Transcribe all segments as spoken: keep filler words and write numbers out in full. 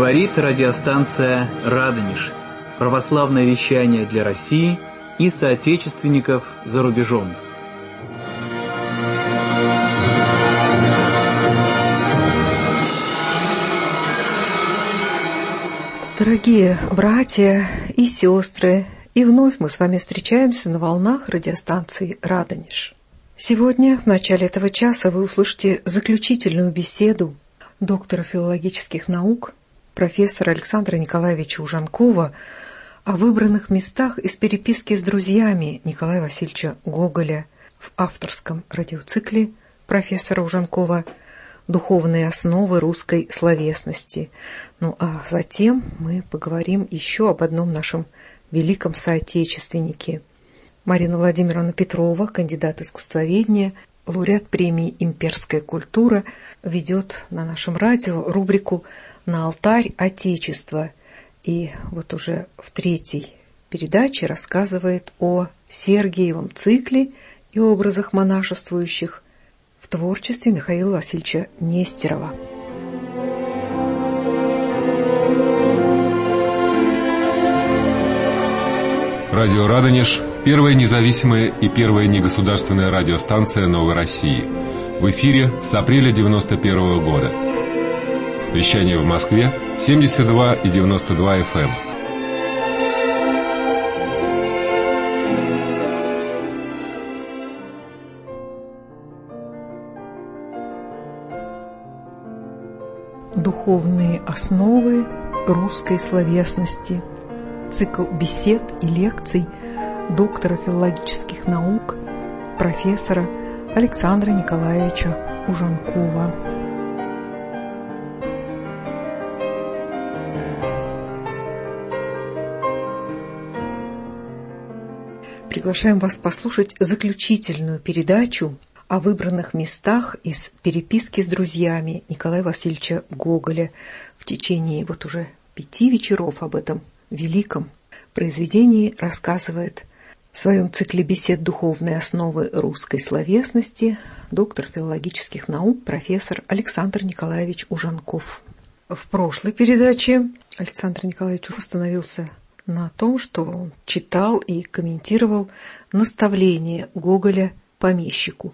Говорит радиостанция «Радонеж». Православное вещание для России и соотечественников за рубежом. Дорогие братья и сестры, и вновь мы с вами встречаемся на волнах радиостанции «Радонеж». Сегодня, в начале этого часа, вы услышите заключительную беседу доктора филологических наук, профессора Александра Николаевича Ужанкова о выбранных местах из переписки с друзьями Николая Васильевича Гоголя в авторском радиоцикле профессора Ужанкова «Духовные основы русской словесности». Ну а затем мы поговорим еще об одном нашем великом соотечественнике. Марина Владимировна Петрова, кандидат искусствоведения, лауреат премии «Имперская культура», ведет на нашем радио рубрику «На алтарь Отечества». И вот уже в третьей передаче рассказывает о Сергиевом цикле и образах монашествующих в творчестве Михаила Васильевича Нестерова. Радио «Радонеж» – первая независимая и первая негосударственная радиостанция Новой России. В эфире с апреля девяносто первого года. Вещание в Москве семьдесят два и девяносто два эф эм. Духовные основы русской словесности. Цикл бесед и лекций доктора филологических наук, профессора Александра Николаевича Ужанкова. Приглашаем вас послушать заключительную передачу о выбранных местах из переписки с друзьями Николая Васильевича Гоголя в течение вот уже пяти вечеров. Об этом великом произведении рассказывает в своем цикле бесед «Духовные основы русской словесности» доктор филологических наук, профессор Александр Николаевич Ужанков. В прошлой передаче Александр Николаевич остановился на том, что он читал и комментировал наставление Гоголя помещику.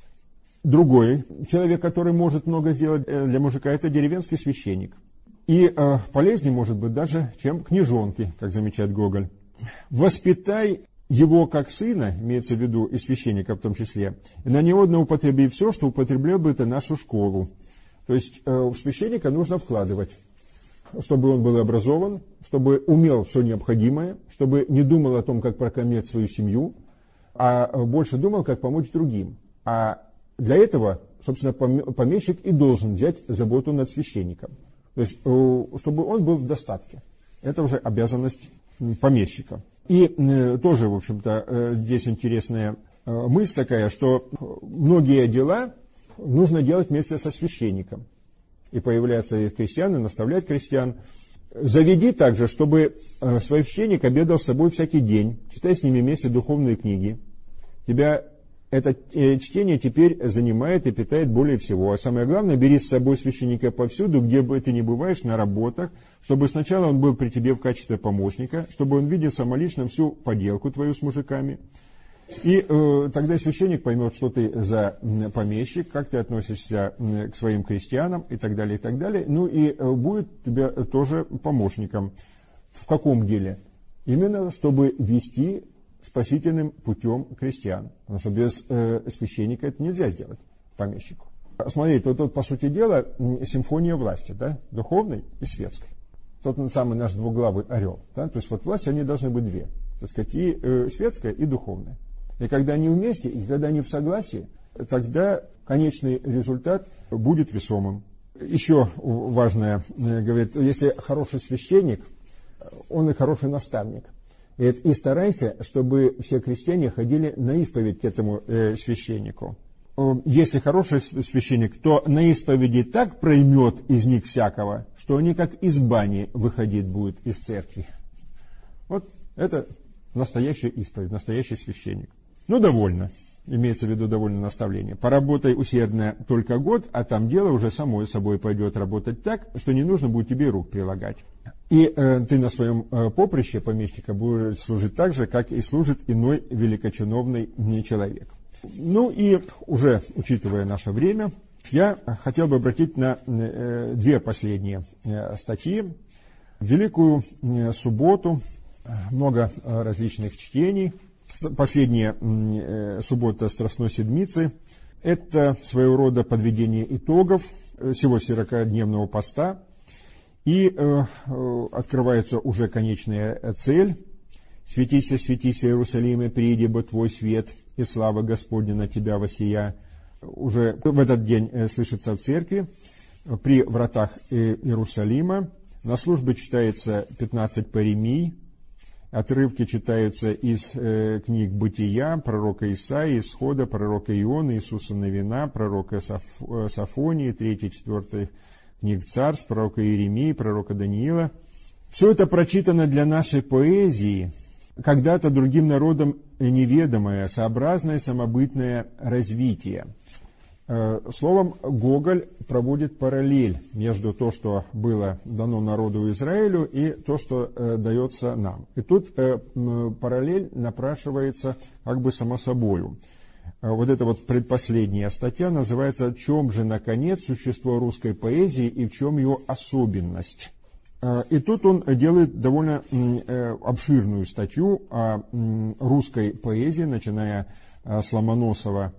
Другой человек, который может много сделать для мужика, это деревенский священник. И э, полезнее, может быть, даже, чем книжонки, как замечает Гоголь. «Воспитай его как сына», имеется в виду и священника в том числе, «и на него одно употреби все, что употреблял бы ты нашу школу». То есть э, в священника нужно вкладывать, чтобы он был образован, чтобы умел все необходимое, чтобы не думал о том, как прокормить свою семью, а больше думал, как помочь другим. А для этого, собственно, помещик и должен взять заботу над священником. То есть, чтобы он был в достатке. Это уже обязанность помещика. И тоже, в общем-то, здесь интересная мысль такая, что многие дела нужно делать вместе со священником. И появляться из крестьян, и наставлять крестьян. Заведи также, чтобы священник обедал с тобой всякий день, читай с ними вместе духовные книги. Тебя это чтение теперь занимает и питает более всего. А самое главное, бери с собой священника повсюду, где бы ты ни бываешь, на работах, чтобы сначала он был при тебе в качестве помощника, чтобы он видел самолично всю поделку твою с мужиками. И э, тогда священник поймет, что ты за помещик, как ты относишься к своим крестьянам и так далее, и так далее. Ну и э, будет тебе тоже помощником. В каком деле? Именно, чтобы вести спасительным путем крестьян. Потому что без э, священника это нельзя сделать помещику. Смотрите, вот тут, по сути дела, симфония власти, да, духовной и светской. Тот самый наш двуглавый орел. Да? То есть вот власти, они должны быть две. Так сказать, и э, светская, и духовная. И когда они вместе, и когда они в согласии, тогда конечный результат будет весомым. Еще важное, говорит, если хороший священник, он и хороший наставник. И старайся, чтобы все крестьяне ходили на исповедь к этому э, священнику. Если хороший священник, то на исповеди так проймет из них всякого, что они как из бани выходить будут из церкви. Вот это настоящая исповедь, настоящий священник. Ну, довольно. имеется в виду довольно наставление. Поработай усердно только год, а там дело уже само собой пойдет работать так, что не нужно будет тебе рук прилагать. И э, ты на своем э, поприще помещика будешь служить так же, как и служит иной великочиновный человек. Ну и уже учитывая наше время, я хотел бы обратить на э, две последние э, статьи. В Великую э, субботу много э, различных чтений. Последняя э, суббота Страстной Седмицы – это своего рода подведение итогов всего сорокадневного поста. И э, э, открывается уже конечная цель. «Светися, светися, Иерусалиме, прииди бы Твой свет, и слава Господня на Тебя воссия». Уже в этот день э, слышится в церкви, при вратах э, Иерусалима. На службе читается пятнадцать паремий. Отрывки читаются из э, книг Бытия, пророка Исаии, Исхода, пророка Ионы, Иисуса Навина, пророка Саф, э, Сафонии, третьей, четвертой книг Царств, пророка Иеремии, пророка Даниила. Все это прочитано для нашей поэзии, когда-то другим народам неведомое, сообразное, самобытное развитие. Словом, Гоголь проводит параллель между то, что было дано народу Израилю, и то, что дается нам. И тут параллель напрашивается как бы само собою. Вот эта вот предпоследняя статья называется «В чем же, наконец, существо русской поэзии и в чем ее особенность?». И тут он делает довольно обширную статью о русской поэзии, начиная с Ломоносова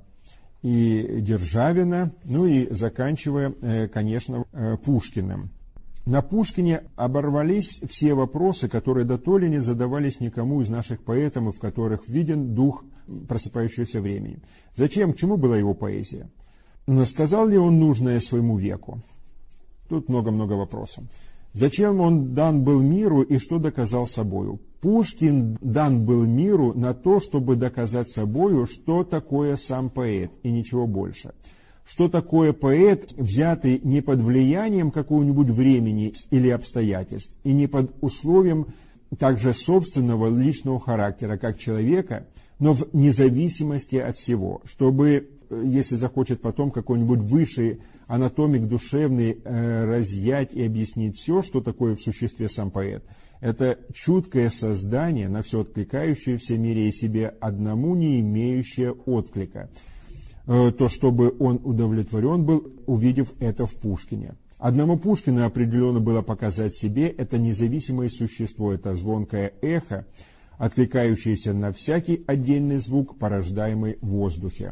и Державина, ну и заканчивая, конечно, Пушкиным. На Пушкине оборвались все вопросы, которые дотоле не задавались никому из наших поэтов, в которых виден дух просыпающегося времени. Зачем, к чему была его поэзия? Сказал ли он нужное своему веку? Тут много-много вопросов. Зачем он дан был миру и что доказал собою? Пушкин дан был миру на то, чтобы доказать собою, что такое сам поэт, и ничего больше. Что такое поэт, взятый не под влиянием какого-нибудь времени или обстоятельств, и не под условием также собственного личного характера, как человека, но в независимости от всего, чтобы, если захочет потом какой-нибудь высший анатомик душевный э, разъять и объяснить все, что такое в существе сам поэт. Это чуткое создание, на все откликающееся в мире и себе одному не имеющее отклика. Э, то, чтобы он удовлетворен был, увидев это в Пушкине. Одному Пушкину определенно было показать себе это независимое существо, это звонкое эхо, откликающееся на всякий отдельный звук, порождаемый в воздухе.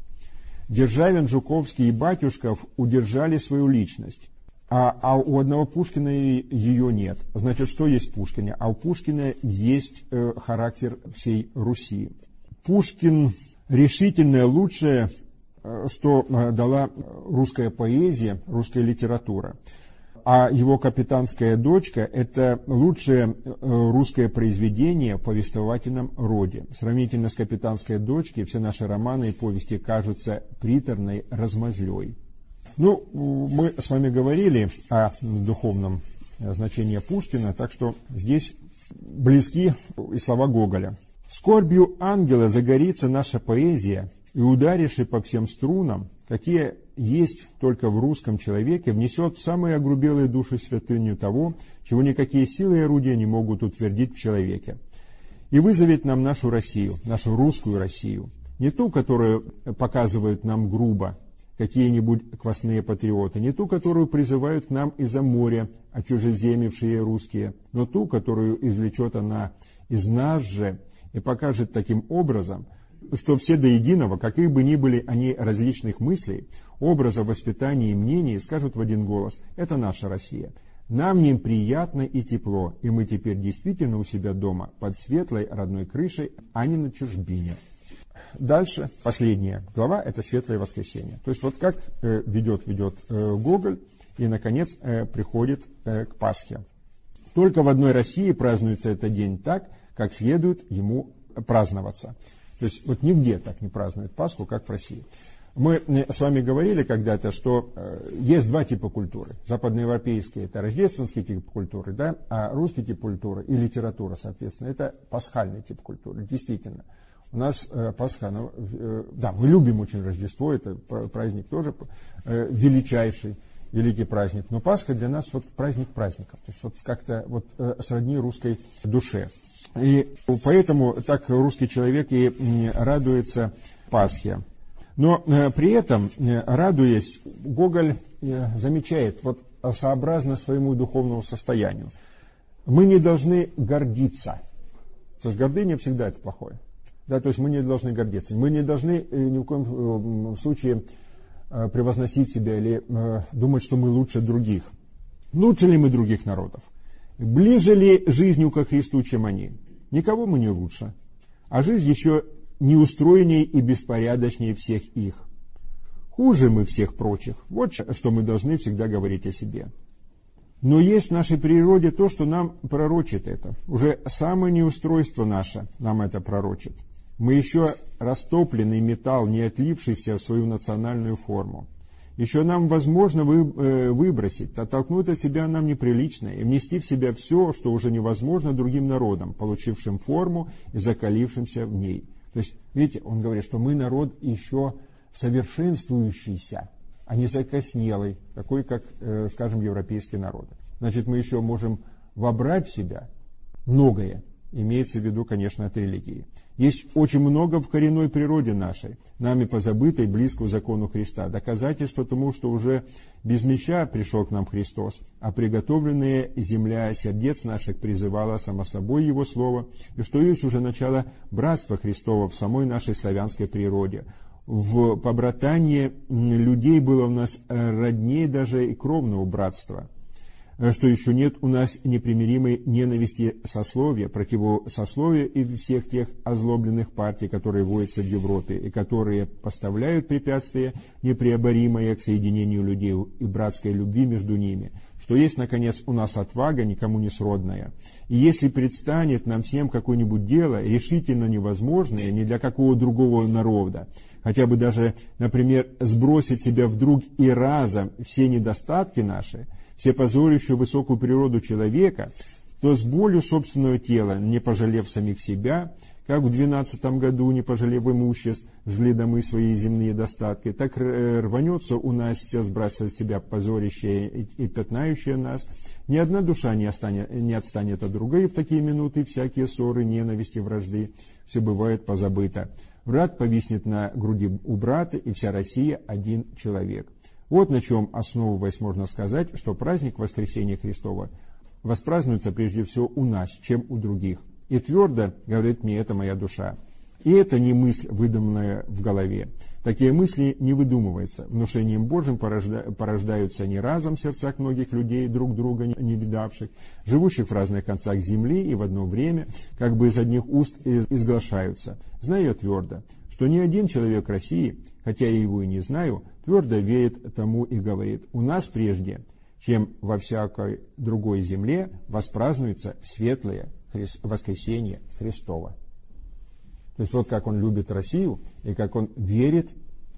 Державин, Жуковский и Батюшков удержали свою личность, а, а у одного Пушкина ее нет. Значит, что есть в Пушкине? А у Пушкина есть э, характер всей Руси. Пушкин решительно лучшее, э, что э, дала русская поэзия, русская литература. А его «Капитанская дочка» — это лучшее русское произведение в повествовательном роде. Сравнительно с «Капитанской дочкой» все наши романы и повести кажутся приторной размазлей. Ну, мы с вами говорили о духовном значении Пушкина, так что здесь близки и слова Гоголя. «Скорбью ангела загорится наша поэзия, и ударивши по всем струнам, какие есть только в русском человеке, внесет в самые огрубелые души святыню того, чего никакие силы и орудия не могут утвердить в человеке. И вызовет нам нашу Россию, нашу русскую Россию, не ту, которую показывают нам грубо какие-нибудь квасные патриоты, не ту, которую призывают к нам из-за моря очужеземевшие русские, но ту, которую извлечет она из нас же и покажет таким образом, что все до единого, каких бы ни были они различных мыслей, образов, воспитания и мнений, скажут в один голос: это наша Россия. Нам не приятно и тепло, и мы теперь действительно у себя дома, под светлой родной крышей, а не на чужбине». Дальше, последняя глава, это «Светлое воскресенье». То есть вот как э, ведет, ведет э, Гоголь, и, наконец, э, приходит э, к Пасхе. Только в одной России празднуется этот день так, как следует ему праздноваться. То есть вот нигде так не празднуют Пасху, как в России. Мы с вами говорили когда-то, что есть два типа культуры. Западноевропейские — это рождественский тип культуры, да? А русский тип культуры и литература, соответственно, это пасхальный тип культуры. Действительно, У нас э, Пасха, ну, э, да, мы любим очень Рождество, это праздник тоже э, величайший, великий праздник. Но Пасха для нас вот праздник праздников, то есть вот как-то вот э, сродни русской душе. И поэтому так русский человек и радуется Пасхе. Но э, при этом, э, радуясь, Гоголь э, замечает, вот сообразно своему духовному состоянию, мы не должны гордиться. То есть гордыня всегда это плохое. Да, то есть мы не должны гордиться. Мы не должны э, ни в коем э, случае э, превозносить себя или э, думать, что мы лучше других. Лучше ли мы других народов? Ближе ли жизнью ко Христу, чем они? Никого мы не лучше. А жизнь еще неустроенней и беспорядочнее всех их. Хуже мы всех прочих. Вот что мы должны всегда говорить о себе. Но есть в нашей природе то, что нам пророчит это. Уже самое неустройство наше нам это пророчит. Мы еще растопленный металл, не отлившийся в свою национальную форму. Еще нам возможно выбросить, оттолкнуть от себя нам неприличное и внести в себя все, что уже невозможно другим народам, получившим форму и закалившимся в ней. То есть, видите, он говорит, что мы народ еще совершенствующийся, а не закоснелый, такой, как, скажем, европейские народы. Значит, мы еще можем вобрать в себя многое, имеется в виду, конечно, от религии. Есть очень много в коренной природе нашей, нами позабытой, близкому закону Христа. Доказательство тому, что уже без меча пришел к нам Христос, а приготовленная земля сердец наших призывала само собой Его Слово, и что есть уже начало братства Христова в самой нашей славянской природе. В побратании людей было у нас роднее даже и кровного братства, что еще нет у нас непримиримой ненависти сословия, противосословия и всех тех озлобленных партий, которые водятся в Европе и которые поставляют препятствия непреоборимые к соединению людей и братской любви между ними, что есть, наконец, у нас отвага, никому не сродная. И если предстанет нам всем какое-нибудь дело, решительно невозможное ни для какого другого народа, хотя бы даже, например, сбросить себя вдруг и разом все недостатки наши, все позорящую высокую природу человека, то с болью собственного тела, не пожалев самих себя, как в двенадцатом году, не пожалев имуществ, жгли домы свои земные достатки, так рванется у нас все сбрасывать себя позорящее и пятнающее нас. Ни одна душа не, останет, не отстанет от другой в такие минуты, всякие ссоры, ненависти, вражды, все бывает позабыто. Брат повиснет на груди у брата, и вся Россия один человек. Вот на чем, основываясь, можно сказать, что праздник Воскресения Христова воспразднуется прежде всего у нас, чем у других. И твердо говорит мне это моя душа. И это не мысль, выдуманная в голове. Такие мысли не выдумываются. Внушением Божьим порожда... порождаются не разом в сердцах многих людей, друг друга не видавших, живущих в разных концах земли и в одно время, как бы из одних уст изглашаются. Знаю я твердо, что ни один человек России, хотя я его и не знаю, твердо верит тому и говорит: у нас прежде, чем во всякой другой земле, воспразднуется светлое воскресение Христово. То есть вот как он любит Россию и как он верит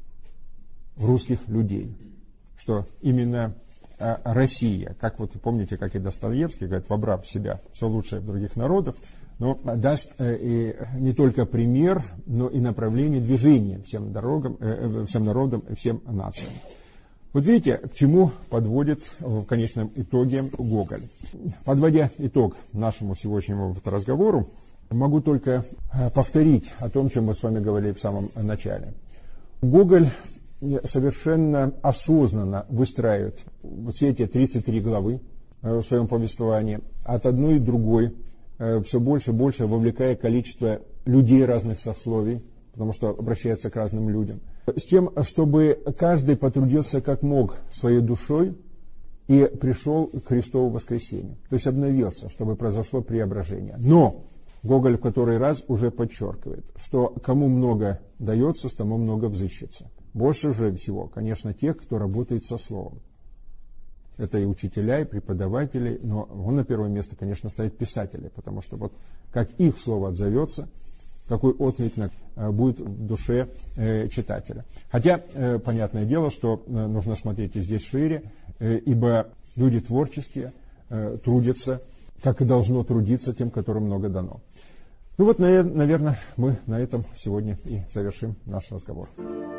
в русских людей, что именно Россия, как вот помните, как и Достоевский говорит, вобрав в себя все лучшее других народов, но даст и не только пример, но и направление движения всем, дорогам, всем народам и всем нациям. Вот видите, к чему подводит в конечном итоге Гоголь. Подводя итог нашему сегодняшнему разговору, могу только повторить о том, чем мы с вами говорили в самом начале. Гоголь совершенно осознанно выстраивает все эти тридцать три главы в своем повествовании, от одной и другой, все больше и больше вовлекая количество людей разных сословий, потому что обращается к разным людям, с тем, чтобы каждый потрудился как мог своей душой и пришел к Христову воскресению, то есть обновился, чтобы произошло преображение. Но Гоголь в который раз уже подчеркивает, что кому много дается, с тому много взыщется. Больше же всего, конечно, тех, кто работает со словом. Это и учителя, и преподаватели, но он на первое место, конечно, ставит писателей, потому что вот как их слово отзовется, какой отклик будет в душе читателя. Хотя, понятное дело, что нужно смотреть и здесь шире, ибо люди творческие трудятся, как и должно трудиться тем, которым много дано. Ну вот, наверное, мы на этом сегодня и завершим наш разговор.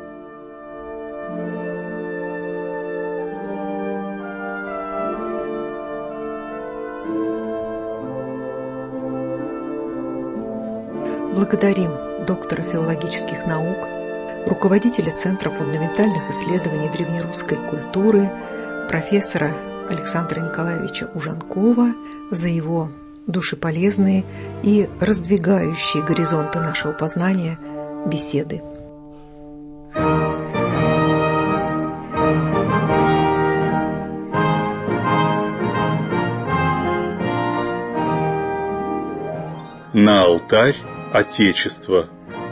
Благодарим доктора филологических наук, руководителя Центра фундаментальных исследований древнерусской культуры, профессора Александра Николаевича Ужанкова за его душеполезные и раздвигающие горизонты нашего познания беседы. На алтарь Отечества.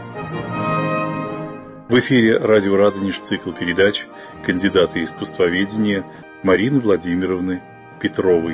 В эфире радио «Радонеж», цикл передач кандидата искусствоведения Марины Владимировны Петровой.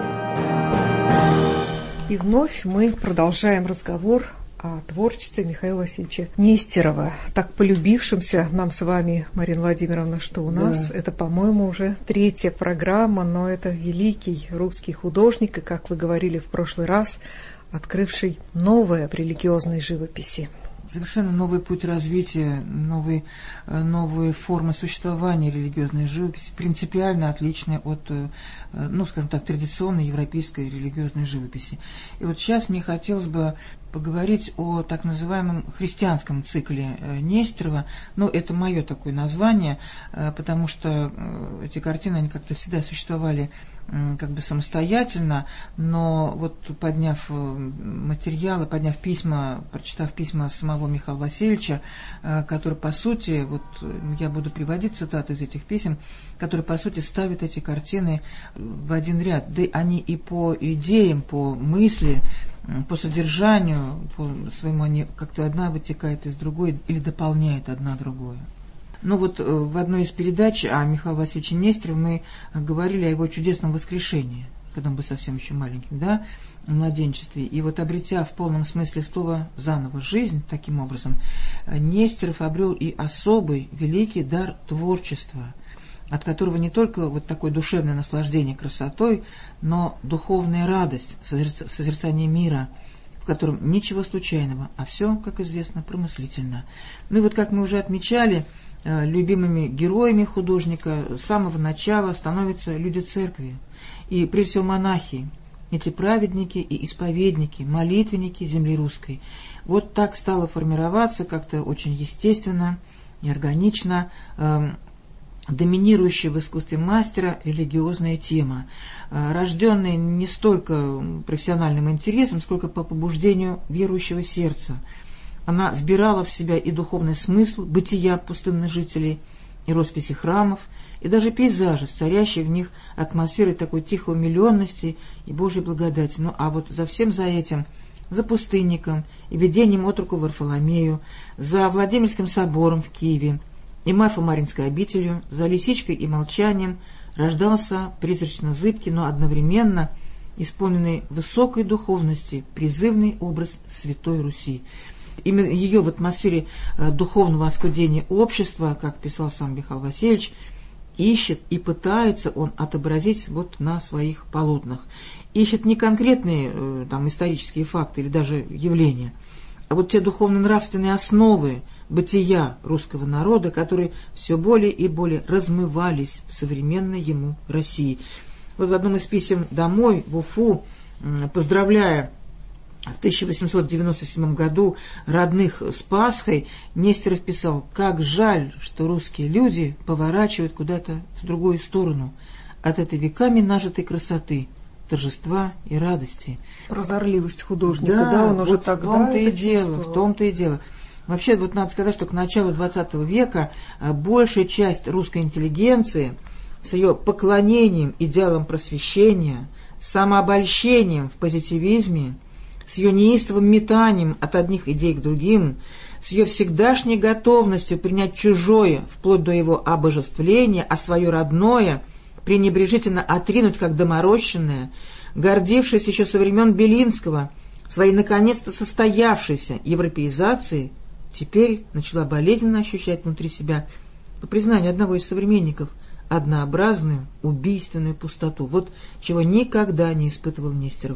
И вновь мы продолжаем разговор о творчестве Михаила Васильевича Нестерова, так полюбившимся нам с вами, Марина Владимировна, что у нас да. это, по-моему, уже третья программа, но это великий русский художник, и, как вы говорили в прошлый раз, открывший новое в религиозной живописи. Совершенно новый путь развития, новые, новые формы существования религиозной живописи, принципиально отличные от, ну, скажем так, традиционной европейской религиозной живописи. И вот сейчас мне хотелось бы поговорить о так называемом христианском цикле Нестерова. Ну, это мое такое название, потому что эти картины, они как-то всегда существовали как бы самостоятельно, но вот подняв материалы, подняв письма, прочитав письма самого Михаила Васильевича, который, по сути, вот я буду приводить цитаты из этих писем, который, по сути, ставит эти картины в один ряд. Да они и по идеям, по мысли, по содержанию, по своему, они как-то одна вытекает из другой или дополняет одна другую. Ну вот в одной из передач о Михаиле Васильевиче Нестерове мы говорили о его чудесном воскрешении, когда он был совсем еще маленьким, да, в младенчестве. И вот, обретя в полном смысле слова заново жизнь, таким образом, Нестеров обрел и особый великий дар творчества, от которого не только вот такое душевное наслаждение красотой, но духовная радость, созерцание мира, в котором ничего случайного, а все, как известно, промыслительно. Ну и вот, как мы уже отмечали, любимыми героями художника с самого начала становятся люди церкви, и прежде всего монахи, эти праведники и исповедники, молитвенники земли русской. Вот так стало формироваться как-то очень естественно и органично э, доминирующая в искусстве мастера религиозная тема, э, рожденная не столько профессиональным интересом, сколько по побуждению верующего сердца. Она вбирала в себя и духовный смысл бытия пустынных жителей, и росписи храмов, и даже пейзажи, царящие в них атмосферой такой тихой умиленности и Божьей благодати. Ну а вот за всем за этим, за пустынником и видением отроку Варфоломею, за Владимирским собором в Киеве и Марфо-Маринской обителью, за лисичкой и молчанием рождался призрачно-зыбкий, но одновременно исполненный высокой духовности призывный образ Святой Руси. Именно ее в атмосфере духовного оскудения общества, как писал сам Михаил Васильевич, ищет и пытается он отобразить вот на своих полотнах. Ищет не конкретные там, исторические факты или даже явления, а вот те духовно-нравственные основы бытия русского народа, которые все более и более размывались в современной ему России. Вот в одном из писем домой, в Уфу, поздравляя в тысяча восемьсот девяносто седьмом году родных с Пасхой, Нестеров писал: «Как жаль, что русские люди поворачивают куда-то в другую сторону от этой веками нажитой красоты, торжества и радости». Прозорливость художника, да, да, он уже вот тогда в том-то и это дело, чувствовал. в том-то и дело. Вообще, вот надо сказать, что к началу двадцатого века большая часть русской интеллигенции с ее поклонением идеалам просвещения, самообольщением в позитивизме, с ее неистовым метанием от одних идей к другим, с ее всегдашней готовностью принять чужое, вплоть до его обожествления, а свое родное пренебрежительно отринуть как доморощенное, гордившись еще со времен Белинского своей наконец-то состоявшейся европеизацией, теперь начала болезненно ощущать внутри себя, по признанию одного из современников, однообразную, убийственную пустоту. Вот чего никогда не испытывал Нестеров.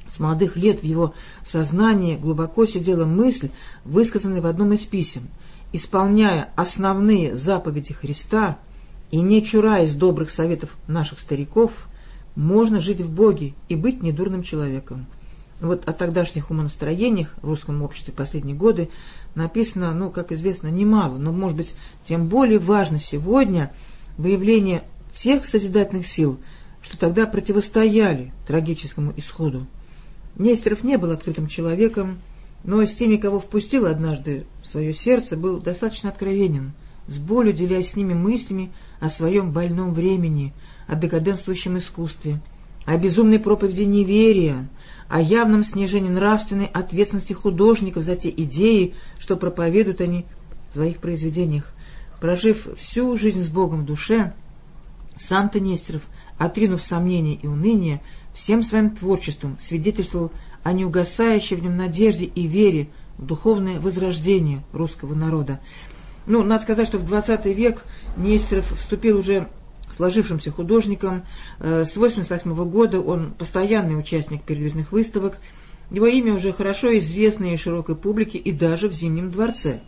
С молодых лет в его сознании глубоко сидела мысль, высказанная в одном из писем: «Исполняя основные заповеди Христа и не чураясь добрых советов наших стариков, можно жить в Боге и быть недурным человеком». Вот о тогдашних умонастроениях в русском обществе последние годы написано, ну, как известно, немало, но, может быть, тем более важно сегодня выявление тех созидательных сил, что тогда противостояли трагическому исходу. Нестеров не был открытым человеком, но с теми, кого впустил однажды в свое сердце, был достаточно откровенен, с болью делясь с ними мыслями о своем больном времени, о декаденствующем искусстве, о безумной проповеди неверия, о явном снижении нравственной ответственности художников за те идеи, что проповедуют они в своих произведениях. Прожив всю жизнь с Богом в душе, сам-то Нестеров, отринув сомнения и уныние, всем своим творчеством свидетельствовал о неугасающей в нем надежде и вере в духовное возрождение русского народа. Ну, надо сказать, что в двадцатый век Нестеров вступил уже сложившимся художником. С восемьдесят восьмого года он постоянный участник передвижных выставок. Его имя уже хорошо известно и широкой публике, и даже в Зимнем дворце.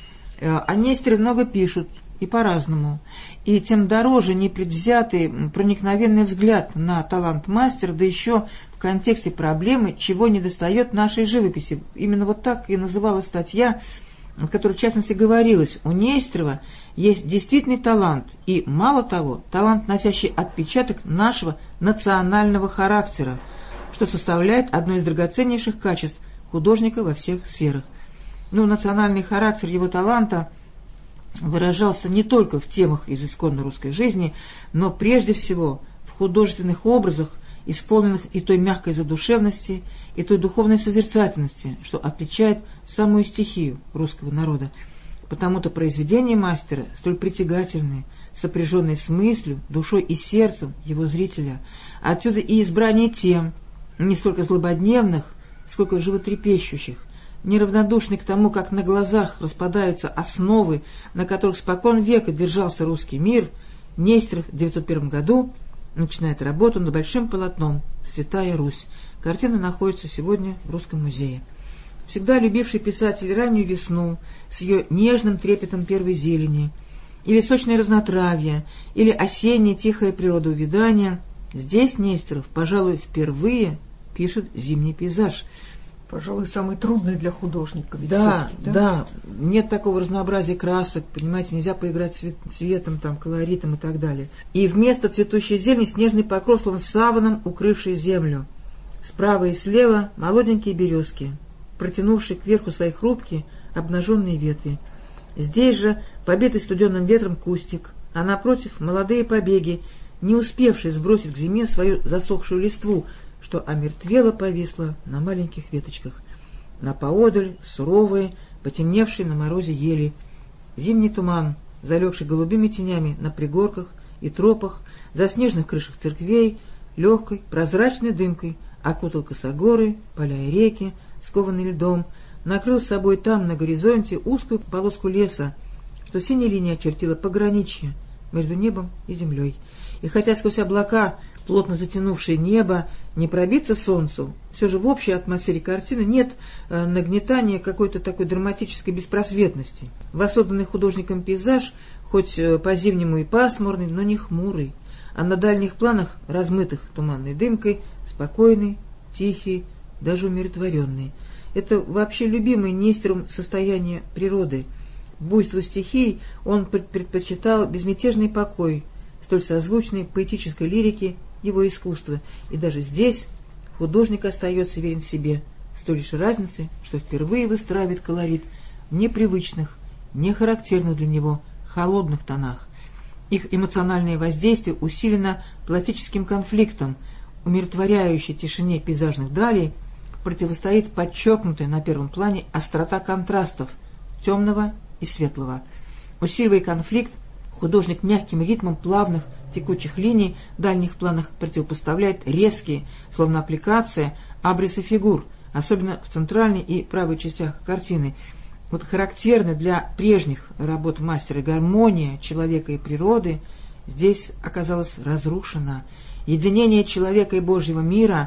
О Нестере много пишут, и по-разному. И тем дороже непредвзятый, проникновенный взгляд на талант мастера, да еще в контексте проблемы, чего недостает нашей живописи. Именно вот так и называлась статья, в которой, в частности, говорилось: у Нестерова есть действительный талант, и, мало того, талант, носящий отпечаток нашего национального характера, что составляет одно из драгоценнейших качеств художника во всех сферах. Ну, национальный характер его таланта выражался не только в темах из исконно русской жизни, но прежде всего в художественных образах, исполненных и той мягкой задушевности, и той духовной созерцательности, что отличает самую стихию русского народа. Потому-то произведения мастера столь притягательны, сопряженные с мыслью, душой и сердцем его зрителя. Отсюда и избрание тем, не столько злободневных, сколько животрепещущих, неравнодушный к тому, как на глазах распадаются основы, на которых спокон века держался русский мир, Нестеров в девятьсот первом году начинает работу над большим полотном «Святая Русь». Картина находится сегодня в Русском музее. Всегда любивший писатель раннюю весну с ее нежным трепетом первой зелени, или сочное разнотравье, или осеннее тихое природоувядание, здесь Нестеров, пожалуй, впервые пишет зимний пейзаж. Пожалуй, самый трудный для художника. Ведь да, да, да, нет такого разнообразия красок, понимаете, нельзя поиграть цвет, цветом, там, колоритом и так далее. И вместо цветущей зелени снежный покров, словно саваном, укрывший землю. Справа и слева молоденькие березки, протянувшие кверху свои хрупкие, обнаженные ветви. Здесь же побитый студенным ветром кустик, а напротив молодые побеги, не успевшие сбросить к зиме свою засохшую листву, что омертвело повисло на маленьких веточках. На поодаль суровые, потемневшие на морозе ели. Зимний туман, залегший голубыми тенями на пригорках и тропах, заснеженных крышах церквей, легкой, прозрачной дымкой окутал косогоры, поля и реки, скованные льдом, накрыл с собой там, на горизонте, узкую полоску леса, что синяя линия очертила пограничье между небом и землей. И хотя сквозь облака, плотно затянувшее небо, не пробиться солнцу, все же в общей атмосфере картины нет э, нагнетания какой-то такой драматической беспросветности. Воссозданный художником пейзаж, хоть э, по-зимнему и пасмурный, но не хмурый, а на дальних планах, размытых туманной дымкой, спокойный, тихий, даже умиротворенный. Это вообще любимое Нестером состояние природы. Буйству стихий он предпочитал безмятежный покой, столь созвучный поэтической лирике его искусства. И даже здесь художник остается верен себе, с той лишь разницей, что впервые выстраивает колорит в непривычных, нехарактерных для него холодных тонах. Их эмоциональное воздействие усилено пластическим конфликтом, умиротворяющей тишине пейзажных далей противостоит подчеркнутая на первом плане острота контрастов темного и светлого. Усиливая конфликт, художник мягким ритмом плавных текучих линий в дальних планах противопоставляет резкие, словно аппликация, абрисы фигур, особенно в центральной и правой частях картины. Вот характерная для прежних работ мастера гармония человека и природы здесь оказалась разрушена. Единение человека и Божьего мира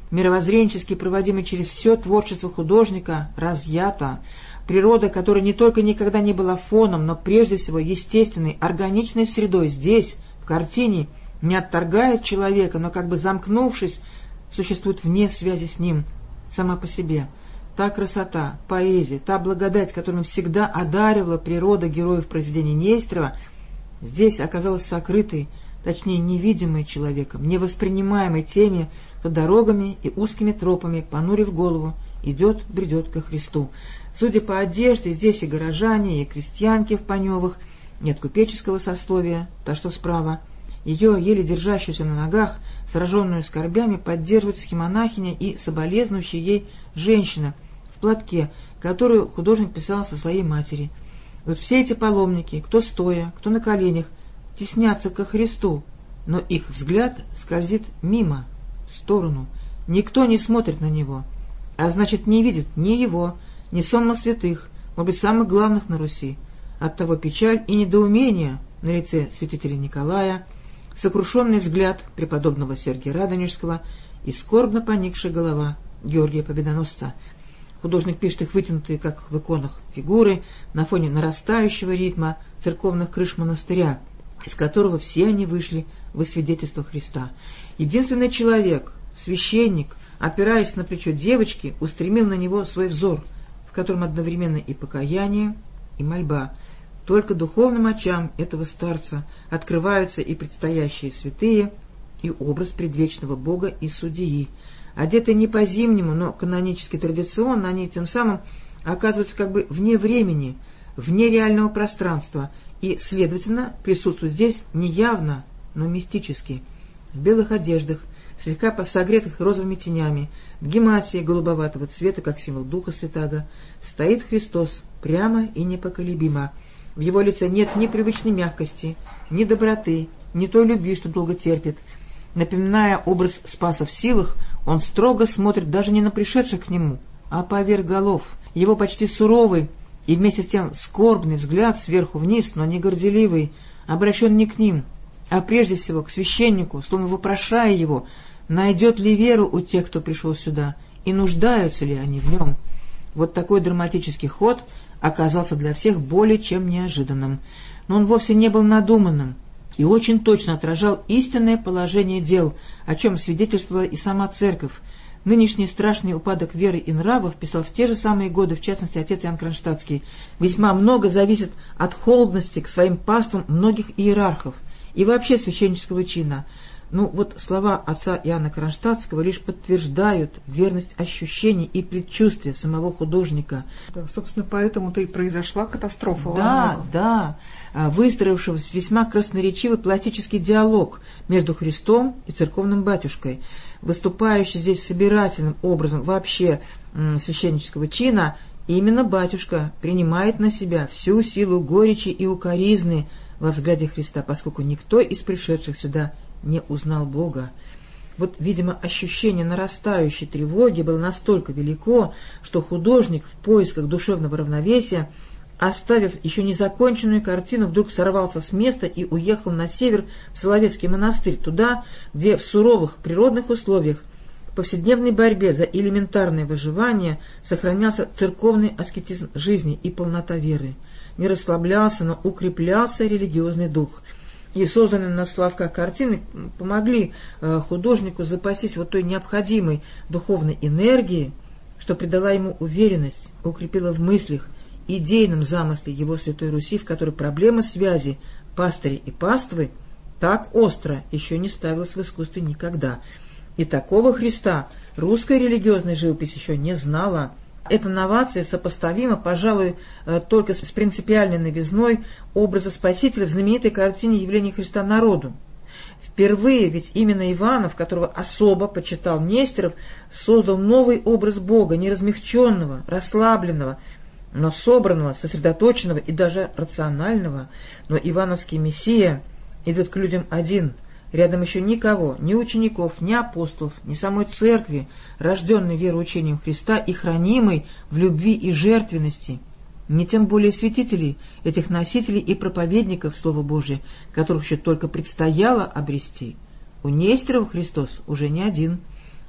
мировоззренчески проводимый через все творчество художника, разъята. Природа, которая не только никогда не была фоном, но прежде всего естественной, органичной средой, здесь, в картине, не отторгает человека, но как бы замкнувшись, существует вне связи с ним, сама по себе. Та красота, поэзия, та благодать, которым всегда одаривала природа героев произведений Нестерова, здесь оказалась сокрытой, точнее невидимой человеком, невоспринимаемой теми, кто дорогами и узкими тропами, понурив голову, идет, бредет ко Христу. Судя по одежде, здесь и горожане, и крестьянки в паневых, нет купеческого сословия, та, что справа. Ее, еле держащуюся на ногах, сраженную скорбями, поддерживает схемонахиня и соболезнующая ей женщина в платке, которую художник писал со своей матери. Вот все эти паломники, кто стоя, кто на коленях, теснятся ко Христу, но их взгляд скользит мимо, в сторону. Никто не смотрит на него, а значит не видит ни его, ни сонма святых, может быть, самых главных на Руси. Оттого печаль и недоумение на лице святителя Николая, сокрушенный взгляд преподобного Сергия Радонежского и скорбно поникшая голова Георгия Победоносца. Художник пишет их вытянутые, как в иконах, фигуры на фоне нарастающего ритма церковных крыш монастыря, из которого все они вышли во свидетельство Христа. Единственный человек, священник, опираясь на плечо девочки, устремил на него свой взор, в котором одновременно и покаяние, и мольба. Только духовным очам этого старца открываются и предстоящие святые, и образ предвечного Бога и судьи. Одеты не по-зимнему, но канонически традиционно, они тем самым оказываются как бы вне времени, вне реального пространства, и, следовательно, присутствуют здесь не явно, но мистически. В белых одеждах, слегка согретых розовыми тенями, в гематии голубоватого цвета, как символ Духа Святаго, стоит Христос прямо и непоколебимо. В его лице нет ни привычной мягкости, ни доброты, ни той любви, что долго терпит. Напоминая образ Спаса в силах, он строго смотрит даже не на пришедших к нему, а поверх голов. Его почти суровый и вместе с тем скорбный взгляд сверху вниз, но не горделивый, обращен не к ним, а прежде всего к священнику, словно вопрошая его, найдет ли веру у тех, кто пришел сюда, и нуждаются ли они в нем. Вот такой драматический ход оказался для всех более чем неожиданным, но он вовсе не был надуманным и очень точно отражал истинное положение дел, о чем свидетельствовала и сама церковь. Нынешний страшный упадок веры и нравов, писал в те же самые годы, в частности, отец Иоанн Кронштадтский, весьма много зависит от холодности к своим паствам многих иерархов и вообще священнического чина. Ну вот слова отца Иоанна Кронштадтского лишь подтверждают верность ощущений и предчувствия самого художника. Да, собственно, поэтому-то и произошла катастрофа. Да, да, выстроившийся весьма красноречивый поэтический диалог между Христом и церковным батюшкой, выступающий здесь собирательным образом вообще священнического чина, именно батюшка принимает на себя всю силу горечи и укоризны во взгляде Христа, поскольку никто из пришедших сюда не узнал Бога. Вот, видимо, ощущение нарастающей тревоги было настолько велико, что художник в поисках душевного равновесия, оставив еще незаконченную картину, вдруг сорвался с места и уехал на север в Соловецкий монастырь, туда, где в суровых природных условиях, в повседневной борьбе за элементарное выживание сохранялся церковный аскетизм жизни и полнота веры. Не расслаблялся, но укреплялся религиозный дух. И созданные на Славках картины помогли э, художнику запастись вот той необходимой духовной энергией, что придала ему уверенность, укрепила в мыслях, идейном замысле его Святой Руси, в которой проблема связи пастыря и паствы так остро еще не ставилась в искусстве никогда. И такого Христа русская религиозная живопись еще не знала. Эта новация сопоставима, пожалуй, только с принципиальной новизной образа Спасителя в знаменитой картине «Явление Христа народу». Впервые ведь именно Иванов, которого особо почитал Нестеров, создал новый образ Бога, не размягченного, расслабленного, но собранного, сосредоточенного и даже рационального. Но ивановский Мессия идет к людям один. Рядом еще никого, ни учеников, ни апостолов, ни самой церкви, рожденной вероучением Христа и хранимой в любви и жертвенности, ни тем более святителей, этих носителей и проповедников Слова Божия, которых еще только предстояло обрести. У Нестерова Христос уже не один.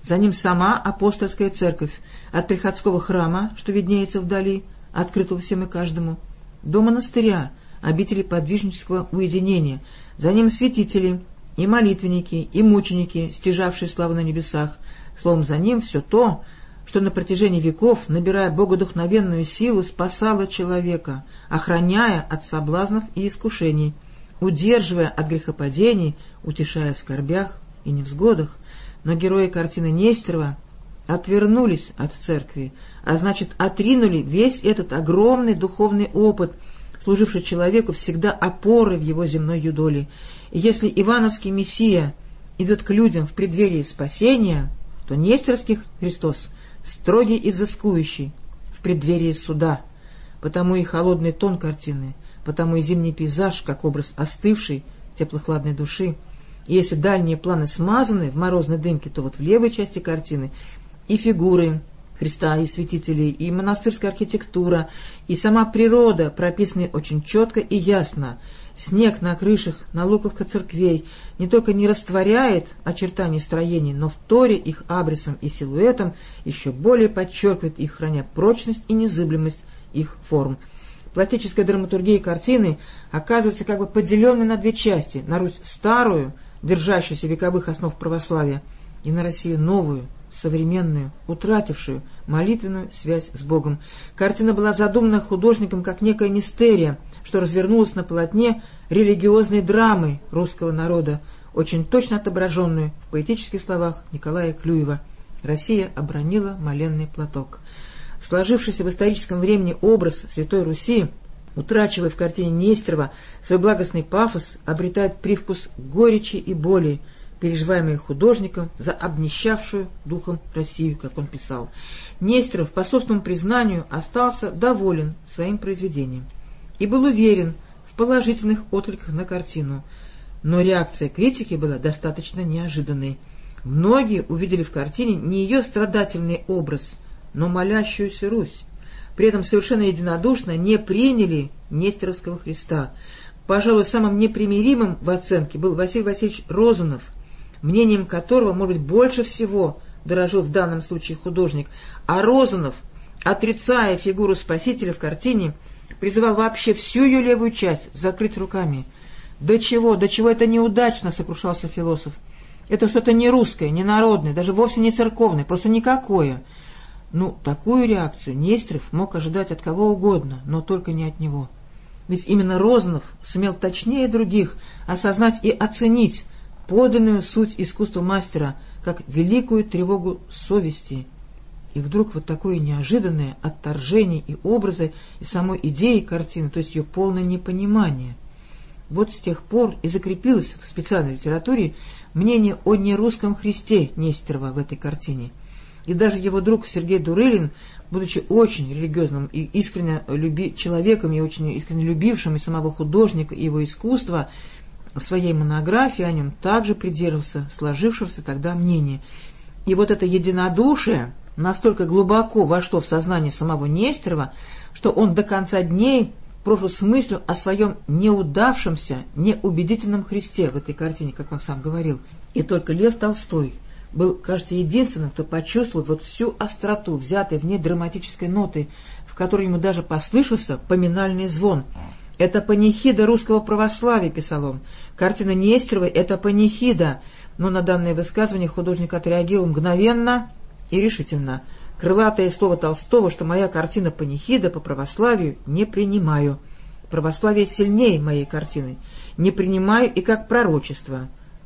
за ним сама апостольская церковь, от приходского храма, что виднеется вдали, открытого всем и каждому, до монастыря, обители подвижнического уединения, за ним святители, и молитвенники, и мученики, стяжавшие славу на небесах, словом, за ним все то, что на протяжении веков, набирая богодухновенную силу, спасало человека, охраняя от соблазнов и искушений, удерживая от грехопадений, утешая в скорбях и невзгодах. Но герои картины Нестерова отвернулись от церкви, а значит, отринули весь этот огромный духовный опыт, служивший человеку всегда опорой в его земной юдоли. И если ивановский Мессия идет к людям в преддверии спасения, то Нестеровский Христос строгий и взыскующий в преддверии суда. Потому и холодный тон картины, потому и зимний пейзаж, как образ остывшей, теплохладной души. И если дальние планы смазаны в морозной дымке, то вот в левой части картины и фигуры Христа, и святителей, и монастырская архитектура, и сама природа прописаны очень четко и ясно. Снег на крышах, на луковках церквей не только не растворяет очертания строений, но в торе их абрисом и силуэтом еще более подчеркивает их, храня прочность и незыблемость их форм. Пластическая драматургия картины оказывается как бы поделенной на две части: на Русь старую, держащуюся вековых основ православия, и на Россию новую, современную, утратившую молитвенную связь с Богом. Картина была задумана художником как некая мистерия, что развернулась на полотне религиозной драмы русского народа, очень точно отображенную в поэтических словах Николая Клюева. Россия обронила моленный платок. Сложившийся в историческом времени образ Святой Руси, утрачивая в картине Нестерова свой благостный пафос, обретает привкус горечи и боли, переживаемые художником за обнищавшую духом Россию, как он писал. Нестеров, по собственному признанию, остался доволен своим произведением и был уверен в положительных откликах на картину, но реакция критики была достаточно неожиданной. Многие увидели в картине не ее страдательный образ, но молящуюся Русь. При этом совершенно единодушно не приняли Нестеровского Христа. Пожалуй, самым непримиримым в оценке был Василий Васильевич Розанов, мнением которого, может быть, больше всего дорожил в данном случае художник. А Розанов, отрицая фигуру Спасителя в картине, призывал вообще всю ее левую часть закрыть руками. «До чего, до чего это неудачно!» — сокрушался философ. «Это что-то не русское, не народное, даже вовсе не церковное, просто никакое». Ну, такую реакцию Нестеров мог ожидать от кого угодно, но только не от него. Ведь именно Розанов сумел точнее других осознать и оценить подлинную суть искусства мастера, как великую тревогу совести. И вдруг вот такое неожиданное отторжение и образа, и самой идеи картины, то есть ее полное непонимание. Вот с тех пор и закрепилось в специальной литературе мнение о нерусском Христе Нестерова в этой картине. И даже его друг Сергей Дурылин, будучи очень религиозным и искренне люби... человеком, и очень искренне любившим и самого художника, и его искусство, в своей монографии о нем также придерживался сложившегося тогда мнения. И вот это единодушие настолько глубоко вошло в сознание самого Нестерова, что он до конца дней прожил с мыслью о своем неудавшемся, неубедительном Христе в этой картине, как он сам говорил. И только Лев Толстой был, кажется, единственным, кто почувствовал вот всю остроту, взятой в ней драматической ноты, в которой ему даже послышался поминальный звон. «Это панихида русского православия», — писал он. «Картина Нестеровой — это панихида». Но на данное высказывание художник отреагировал мгновенно и решительно. «Крылатое слово Толстого, что моя картина панихида по православию, не принимаю. Православие сильнее моей картины. Не принимаю и как пророчество».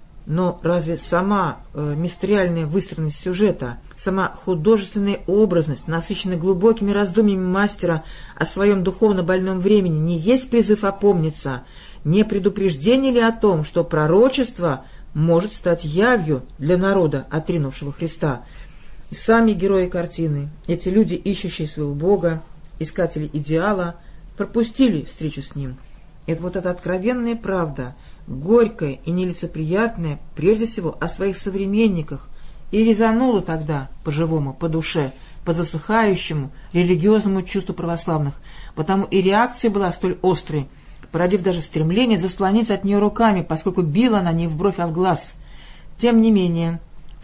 Но разве сама э, мистериальная выстроенность сюжета, сама художественная образность, насыщенная глубокими раздумьями мастера о своем духовно больном времени, не есть призыв опомниться, не предупреждение ли о том, что пророчество может стать явью для народа, отринувшего Христа? И сами герои картины, эти люди, ищущие своего Бога, искатели идеала, пропустили встречу с ним. Это вот эта откровенная правда, горькая и нелицеприятная, прежде всего, о своих современниках, и резанула тогда по-живому, по душе, по засыхающему религиозному чувству православных. Потому и реакция была столь острой, породив даже стремление заслониться от нее руками, поскольку била она не в бровь, а в глаз. Тем не менее,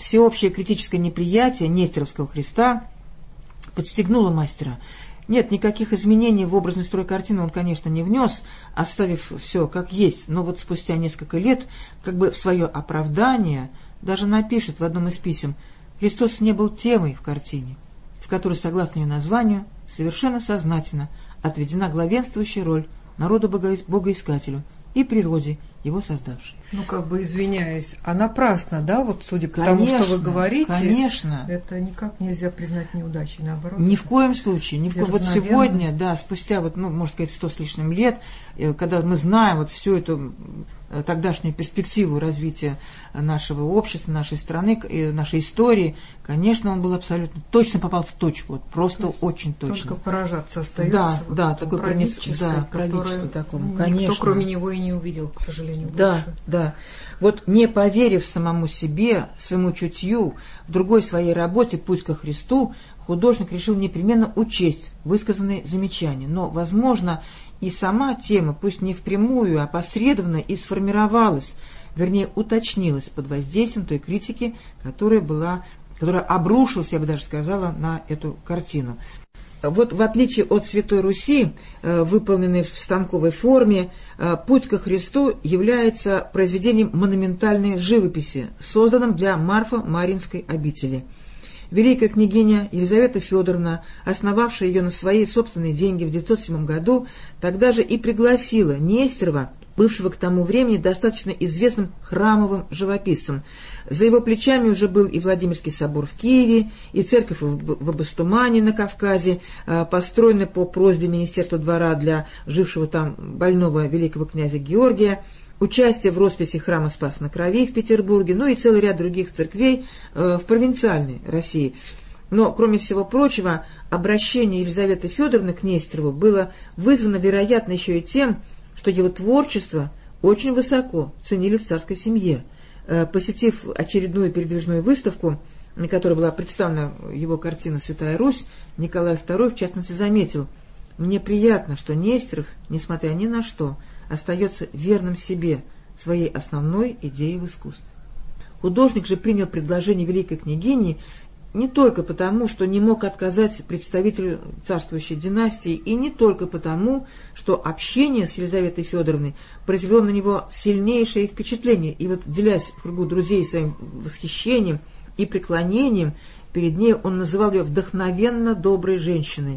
всеобщее критическое неприятие нестеровского Христа подстегнуло мастера. Нет, никаких изменений в образный строй картины он, конечно, не внес, оставив все как есть, но вот спустя несколько лет, как бы в свое оправдание, даже напишет в одном из писем: «Христос не был темой в картине, в которой, согласно ее названию, совершенно сознательно отведена главенствующая роль народу богоискателю и природе, его создавшей». Ну, как бы извиняясь, а напрасно, да, вот судя по конечно, тому, что вы говорите, конечно. Это никак нельзя признать неудачей, наоборот. Ни в коем случае, ни в коем. Вот сегодня, да, спустя, вот, ну, можно сказать, сто с лишним лет, когда мы знаем вот всю эту тогдашнюю перспективу развития нашего общества, нашей страны, нашей истории, конечно, он был абсолютно, точно попал в точку, вот, просто то очень точно. Только поражаться остается. Да, вот да, такое правительство, да, правительство такому, конечно. Никто, кроме него, и не увидел, к сожалению, да, больше. Да, вот не поверив самому себе, своему чутью, в другой своей работе «Путь ко Христу», художник решил непременно учесть высказанные замечания. Но, возможно, и сама тема, пусть не впрямую, а посредственно и сформировалась, вернее, уточнилась под воздействием той критики, которая была, которая обрушилась, я бы даже сказала, на эту картину. Вот в отличие от Святой Руси, выполненной в станковой форме, «Путь ко Христу» является произведением монументальной живописи, созданным для Марфо-Марьинской обители. Великая княгиня Елизавета Федоровна, основавшая ее на свои собственные деньги в девятьсот седьмом году, тогда же и пригласила Нестерова, бывшего к тому времени достаточно известным храмовым живописцем. За его плечами уже был и Владимирский собор в Киеве, и церковь в Абастумане на Кавказе, построенная по просьбе Министерства двора для жившего там больного великого князя Георгия, участие в росписи храма Спаса на Крови в Петербурге, ну и целый ряд других церквей в провинциальной России. Но, кроме всего прочего, обращение Елизаветы Федоровны к Нестерову было вызвано, вероятно, еще и тем, что его творчество очень высоко ценили в царской семье. Посетив очередную передвижную выставку, на которой была представлена его картина «Святая Русь», Николай второй, в частности, заметил: «Мне приятно, что Нестеров, несмотря ни на что, остается верным себе, своей основной идее в искусстве». Художник же принял предложение великой княгини не только потому, что не мог отказать представителю царствующей династии, и не только потому, что общение с Елизаветой Федоровной произвело на него сильнейшее впечатление, и вот, делясь в кругу друзей своим восхищением и преклонением перед ней, он называл ее вдохновенно доброй женщиной.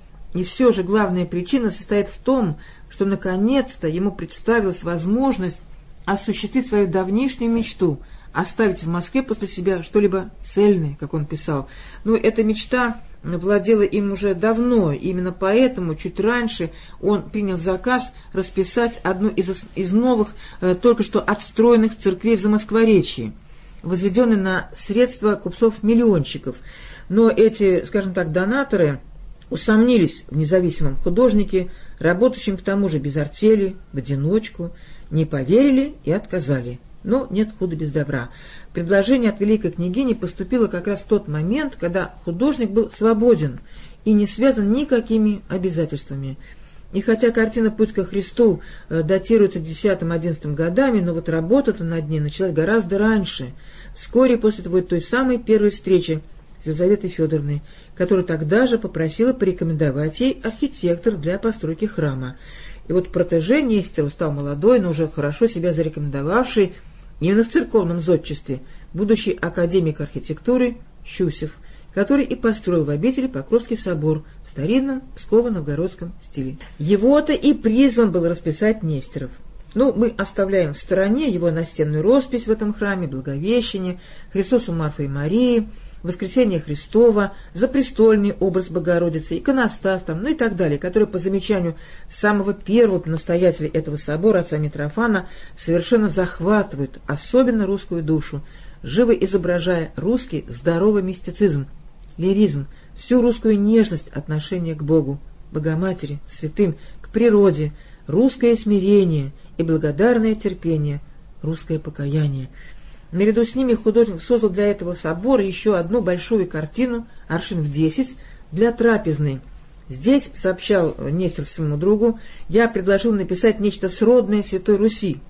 И все же главная причина состоит в том, что наконец-то ему представилась возможность осуществить свою давнишнюю мечту — оставить в Москве после себя что-либо цельное, как он писал. Но эта мечта владела им уже давно, именно поэтому чуть раньше он принял заказ расписать одну из, из новых, э, только что отстроенных церквей в Замоскворечье, возведенной на средства купцов-миллионщиков. Но эти, скажем так, донаторы усомнились в независимом художнике, работающем к тому же без артели, в одиночку, не поверили и отказали. Но нет худа без добра. Предложение от великой княгини поступило как раз в тот момент, когда художник был свободен и не связан никакими обязательствами. И хотя картина «Путь ко Христу» датируется десятым-одиннадцатым годами, но вот работа-то над ней началась гораздо раньше, вскоре после того, той самой первой встречи с Елизаветой Федоровной, которая тогда же попросила порекомендовать ей архитектор для постройки храма. И вот протеже Нестерова стал молодой, но уже хорошо себя зарекомендовавший именно в церковном зодчестве, будущий академик архитектуры Щусев, который и построил в обители Покровский собор в старинном псково-новгородском стиле. Его-то и призван был расписать Нестеров. Ну, мы оставляем в стороне его настенную роспись в этом храме, Благовещение, Христос у Марфы и Марии, Воскресение Христова, запрестольный образ Богородицы, иконостас, там, ну и так далее, которые по замечанию самого первого настоятеля этого собора, отца Митрофана, совершенно захватывают особенно русскую душу, живо изображая русский здоровый мистицизм, лиризм, всю русскую нежность отношения к Богу, Богоматери, святым, к природе, русское смирение и благодарное терпение, русское покаяние. Наряду с ними художник создал для этого собора еще одну большую картину, аршин в десять, для трапезной. Здесь, сообщал Нестеров своему другу, я предложил написать нечто сродное Святой Руси.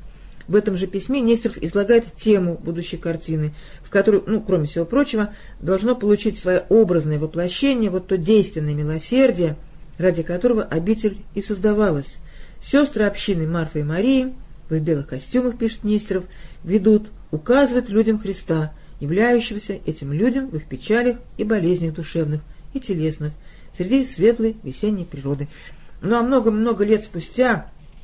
В этом же письме Нестеров излагает тему будущей картины, в которой, ну, кроме всего прочего, должно получить свое образное воплощение вот то действенное милосердие, ради которого обитель и создавалась. Сестры общины Марфа и Марии, в их белых костюмах, пишет Нестеров, ведут, указывают людям Христа, являющегося этим людям в их печалях и болезнях душевных и телесных, среди светлой весенней природы. Ну а много-много лет спустя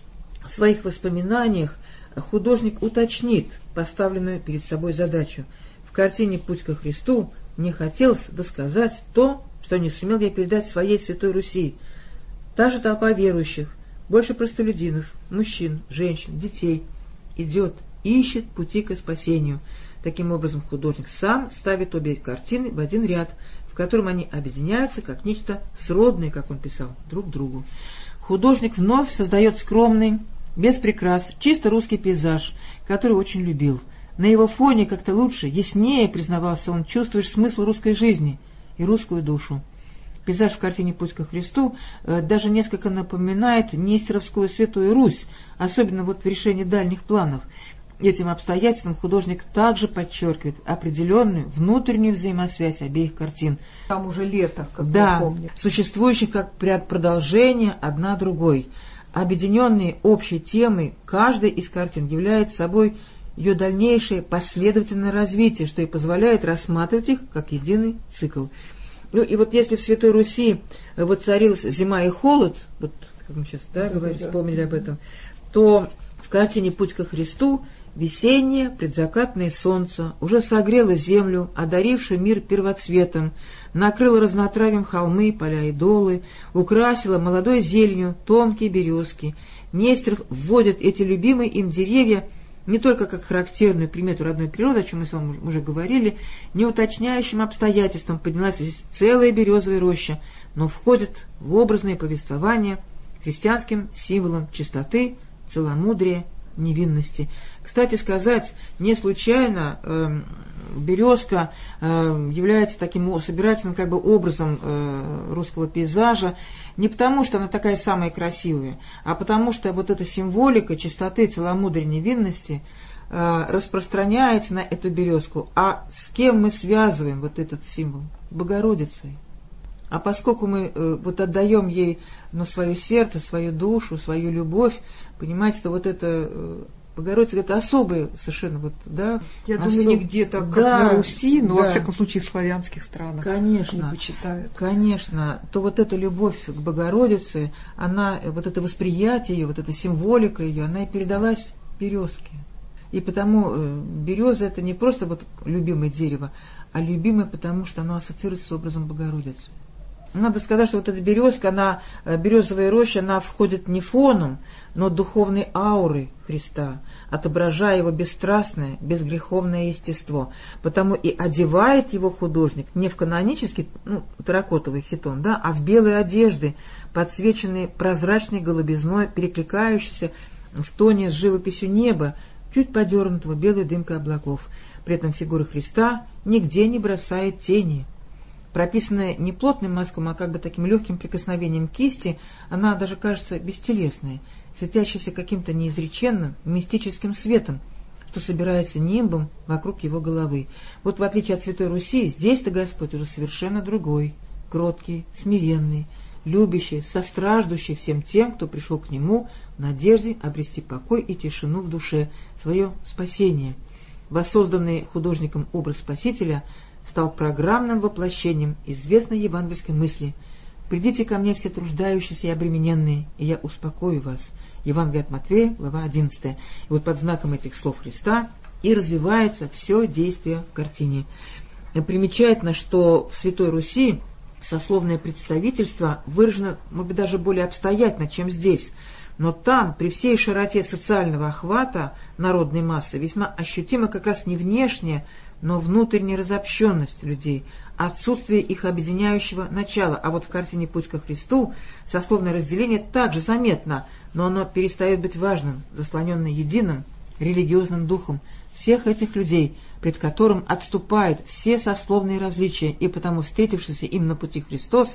в своих воспоминаниях художник уточнит поставленную перед собой задачу. В картине «Путь ко Христу» мне хотелось досказать то, что не сумел я передать своей Святой Руси. Та же толпа верующих, больше простолюдинов, мужчин, женщин, детей, идет, ищет пути к спасению. Таким образом, художник сам ставит обе картины в один ряд, в котором они объединяются как нечто сродное, как он писал, друг другу. Художник вновь создает скромный, без прикрас, чисто русский пейзаж, который очень любил. На его фоне как-то лучше, яснее, признавался он, чувствуешь смысл русской жизни и русскую душу. Пейзаж в картине «Путь ко Христу» э, даже несколько напоминает Нестеровскую Святую Русь, особенно вот в решении дальних планов. Этим обстоятельством художник также подчеркивает определенную внутреннюю взаимосвязь обеих картин. Там уже лето, как да, мы помним. Существующих как продолжение одна другой. Объединенные общей темой, каждая из картин является собой ее дальнейшее последовательное развитие, что и позволяет рассматривать их как единый цикл. Ну и вот если в Святой Руси воцарилась зима и холод, вот как мы сейчас да, говорили, да. вспомнили об этом, то в картине «Путь ко Христу» весеннее предзакатное солнце уже согрело землю, одарившую мир первоцветом, накрыло разнотравием холмы, поля и долы, украсило молодой зеленью тонкие березки. Нестеров вводит эти любимые им деревья не только как характерную примету родной природы, о чем мы с вами уже говорили, неуточняющим обстоятельством поднялась здесь целая березовая роща, но входит в образное повествование христианским символом чистоты, целомудрия, невинности. Кстати сказать, не случайно э, березка э, является таким собирательным как бы образом э, русского пейзажа, не потому, что она такая самая красивая, а потому, что вот эта символика чистоты, целомудрия, невинности э, распространяется на эту березку. А с кем мы связываем вот этот символ? Богородицей. А поскольку мы э, вот отдаем ей ну, свое сердце, свою душу, свою любовь, понимаете, что вот это э, Богородица, это особое совершенно вот, да. Я особ... думаю, не где-то как да, на Руси, но да. во всяком случае в славянских странах. Конечно, не почитают. Конечно, то вот эта любовь к Богородице, она, вот это восприятие ее, вот эта символика ее, она и передалась березке. И потому э, береза это не просто вот любимое дерево, а любимое, потому что оно ассоциируется с образом Богородицы. Надо сказать, что вот эта березка, она, березовая роща, она входит не фоном, но духовной аурой Христа, отображая его бесстрастное, безгреховное естество. Потому и одевает его художник не в канонический, ну, терракотовый хитон, да, а в белые одежды, подсвеченные прозрачной голубизной, перекликающейся в тоне с живописью неба, чуть подернутого белой дымкой облаков. При этом фигура Христа нигде не бросает тени. Прописанная не плотным мазком, а как бы таким легким прикосновением кисти, она даже кажется бестелесной, светящейся каким-то неизреченным, мистическим светом, что собирается нимбом вокруг его головы. Вот в отличие от Святой Руси, здесь-то Господь уже совершенно другой, кроткий, смиренный, любящий, состраждущий всем тем, кто пришел к Нему в надежде обрести покой и тишину в душе, свое спасение. Воссозданный художником образ Спасителя стал программным воплощением известной евангельской мысли: «Придите ко мне все труждающиеся и обремененные, и я успокою вас». Евангелие от Матфея, глава одиннадцатая. И вот под знаком этих слов Христа и развивается все действие в картине. Примечательно, что в Святой Руси сословное представительство выражено, может быть, даже более обстоятельно, чем здесь. Но там, при всей широте социального охвата народной массы, весьма ощутима как раз не внешняя, но внутренняя разобщенность людей, отсутствие их объединяющего начала. А вот в картине «Путь ко Христу» сословное разделение также заметно, но оно перестает быть важным, заслоненное единым религиозным духом всех этих людей, пред которым отступают все сословные различия, и потому встретившийся им на пути Христос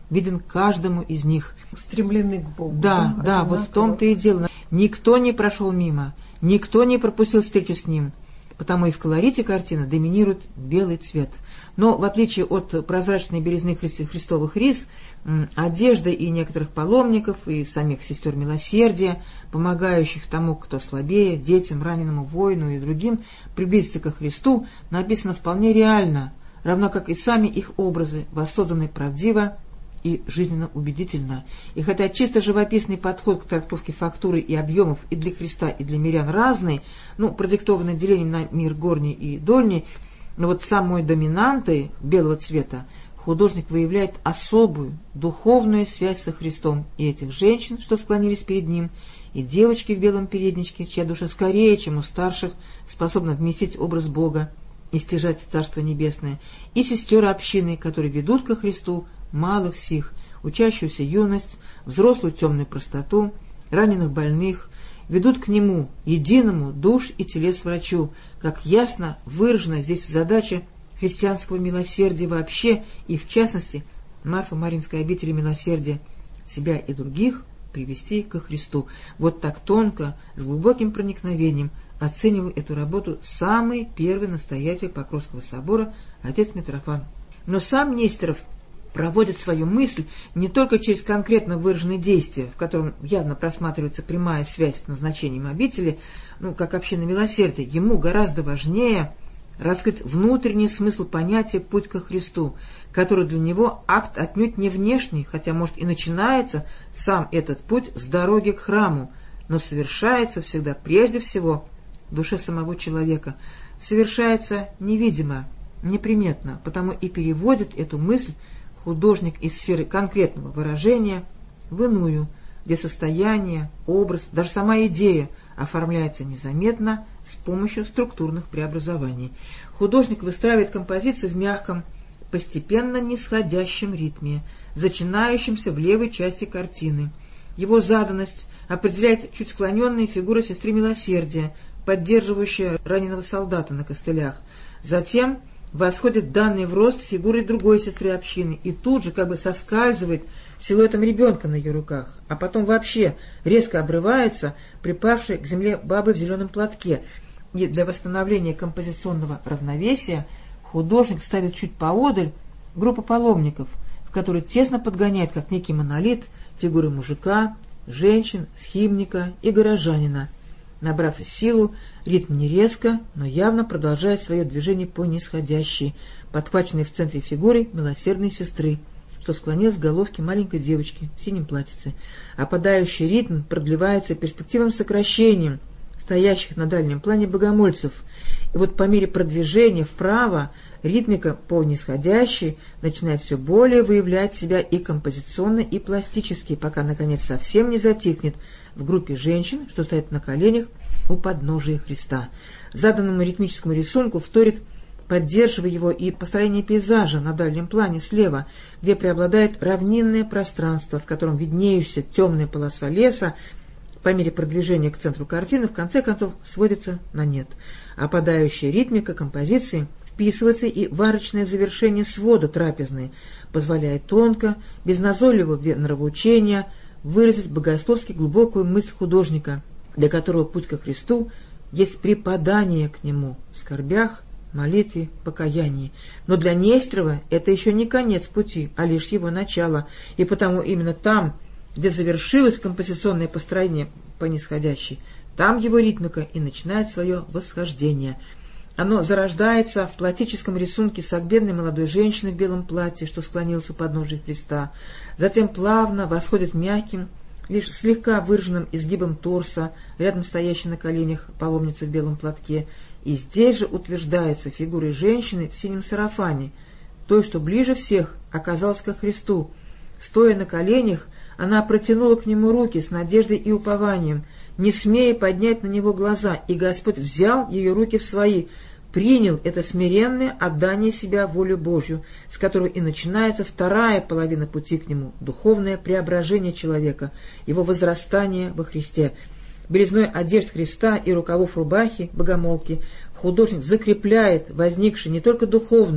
виден каждому из них. Устремлены к Богу. Да, да, да, вот в том-то и дело. Никто не прошел мимо, никто не пропустил встречу с ним, потому и в колорите картины доминирует белый цвет. Но в отличие от прозрачной белизны христовых рис, одежда и некоторых паломников, и самих сестер милосердия, помогающих тому, кто слабее, детям, раненому воину и другим, приблизиться ко Христу, написано вполне реально, равно как и сами их образы, воссозданы правдиво и жизненно убедительно. И хотя чисто живописный подход к трактовке фактуры и объемов и для Христа, и для мирян разный, ну, продиктованный делением на мир горний и дольний, но вот самой доминантой белого цвета художник выявляет особую духовную связь со Христом и этих женщин, что склонились перед ним, и девочки в белом передничке, чья душа скорее, чем у старших, способна вместить образ Бога и стяжать Царство Небесное, и сестер общины, которые ведут ко Христу малых сих, учащуюся юность, взрослую темную простоту, раненых больных, ведут к Нему, единому душ и телес врачу, как ясно выражена здесь задача христианского милосердия вообще и, в частности, Марфа-Маринской обители милосердия, себя и других привести ко Христу. Вот так тонко, с глубоким проникновением оценивал эту работу самый первый настоятель Покровского собора, отец Митрофан. Но сам Нестеров проводит свою мысль не только через конкретно выраженные действия, в котором явно просматривается прямая связь с назначением обители, ну, как община милосердия. Ему гораздо важнее раскрыть внутренний смысл понятия «путь ко Христу», который для него акт отнюдь не внешний, хотя, может, и начинается сам этот путь с дороги к храму, но совершается всегда прежде всего в душе самого человека, совершается невидимо, неприметно, потому и переводит эту мысль художник из сферы конкретного выражения в иную, где состояние, образ, даже сама идея оформляется незаметно с помощью структурных преобразований. Художник выстраивает композицию в мягком, постепенно нисходящем ритме, зачинающемся в левой части картины. Его заданность определяет чуть склоненная фигура сестры милосердия, поддерживающая раненого солдата на костылях. Затем восходит данный в рост фигурой другой сестры общины и тут же как бы соскальзывает силуэтом ребенка на ее руках, а потом вообще резко обрывается припавшей к земле бабы в зеленом платке. И для восстановления композиционного равновесия художник ставит чуть поодаль группу паломников, в которой тесно подгоняет, как некий монолит, фигуры мужика, женщин, схимника и горожанина. Набрав силу, ритм не резко, но явно продолжает свое движение по нисходящей, подхваченной в центре фигурой милосердной сестры, что склонилась к головке маленькой девочки в синем платьице. Опадающий ритм продлевается перспективным сокращением стоящих на дальнем плане богомольцев. И вот по мере продвижения вправо ритмика по нисходящей начинает все более выявлять себя и композиционно, и пластически, пока, наконец, совсем не затихнет в группе женщин, что стоят на коленях у подножия Христа. Заданному ритмическому рисунку вторит, поддерживая его, и построение пейзажа на дальнем плане слева, где преобладает равнинное пространство, в котором виднеющаяся темная полоса леса по мере продвижения к центру картины в конце концов сводится на нет. Опадающая ритмика композиции вписывается и в арочное завершение свода трапезной, позволяя тонко, без назойливого нравоучения выразить богословски глубокую мысль художника, для которого путь ко Христу есть преподание к Нему в скорбях, молитве, покаянии. Но для Нестерова это еще не конец пути, а лишь его начало, и потому именно там, где завершилось композиционное построение по нисходящей, там его ритмика и начинает свое восхождение. Оно зарождается в платическом рисунке согбенной молодой женщины в белом платье, что склонилась у подножия Христа, затем плавно восходит мягким, лишь слегка выраженным изгибом торса, рядом стоящей на коленях паломницы в белом платке, и здесь же утверждается фигурой женщины в синем сарафане, той, что ближе всех оказалась ко Христу. Стоя на коленях, она протянула к Нему руки с надеждой и упованием, не смея поднять на Него глаза, и Господь взял ее руки в свои, принял это смиренное отдание себя в волю Божью, с которого и начинается вторая половина пути к Нему, духовное преображение человека, его возрастание во Христе. Белизной одежд Христа и рукавов рубахи, богомолки, художник закрепляет возникшее не только духовное,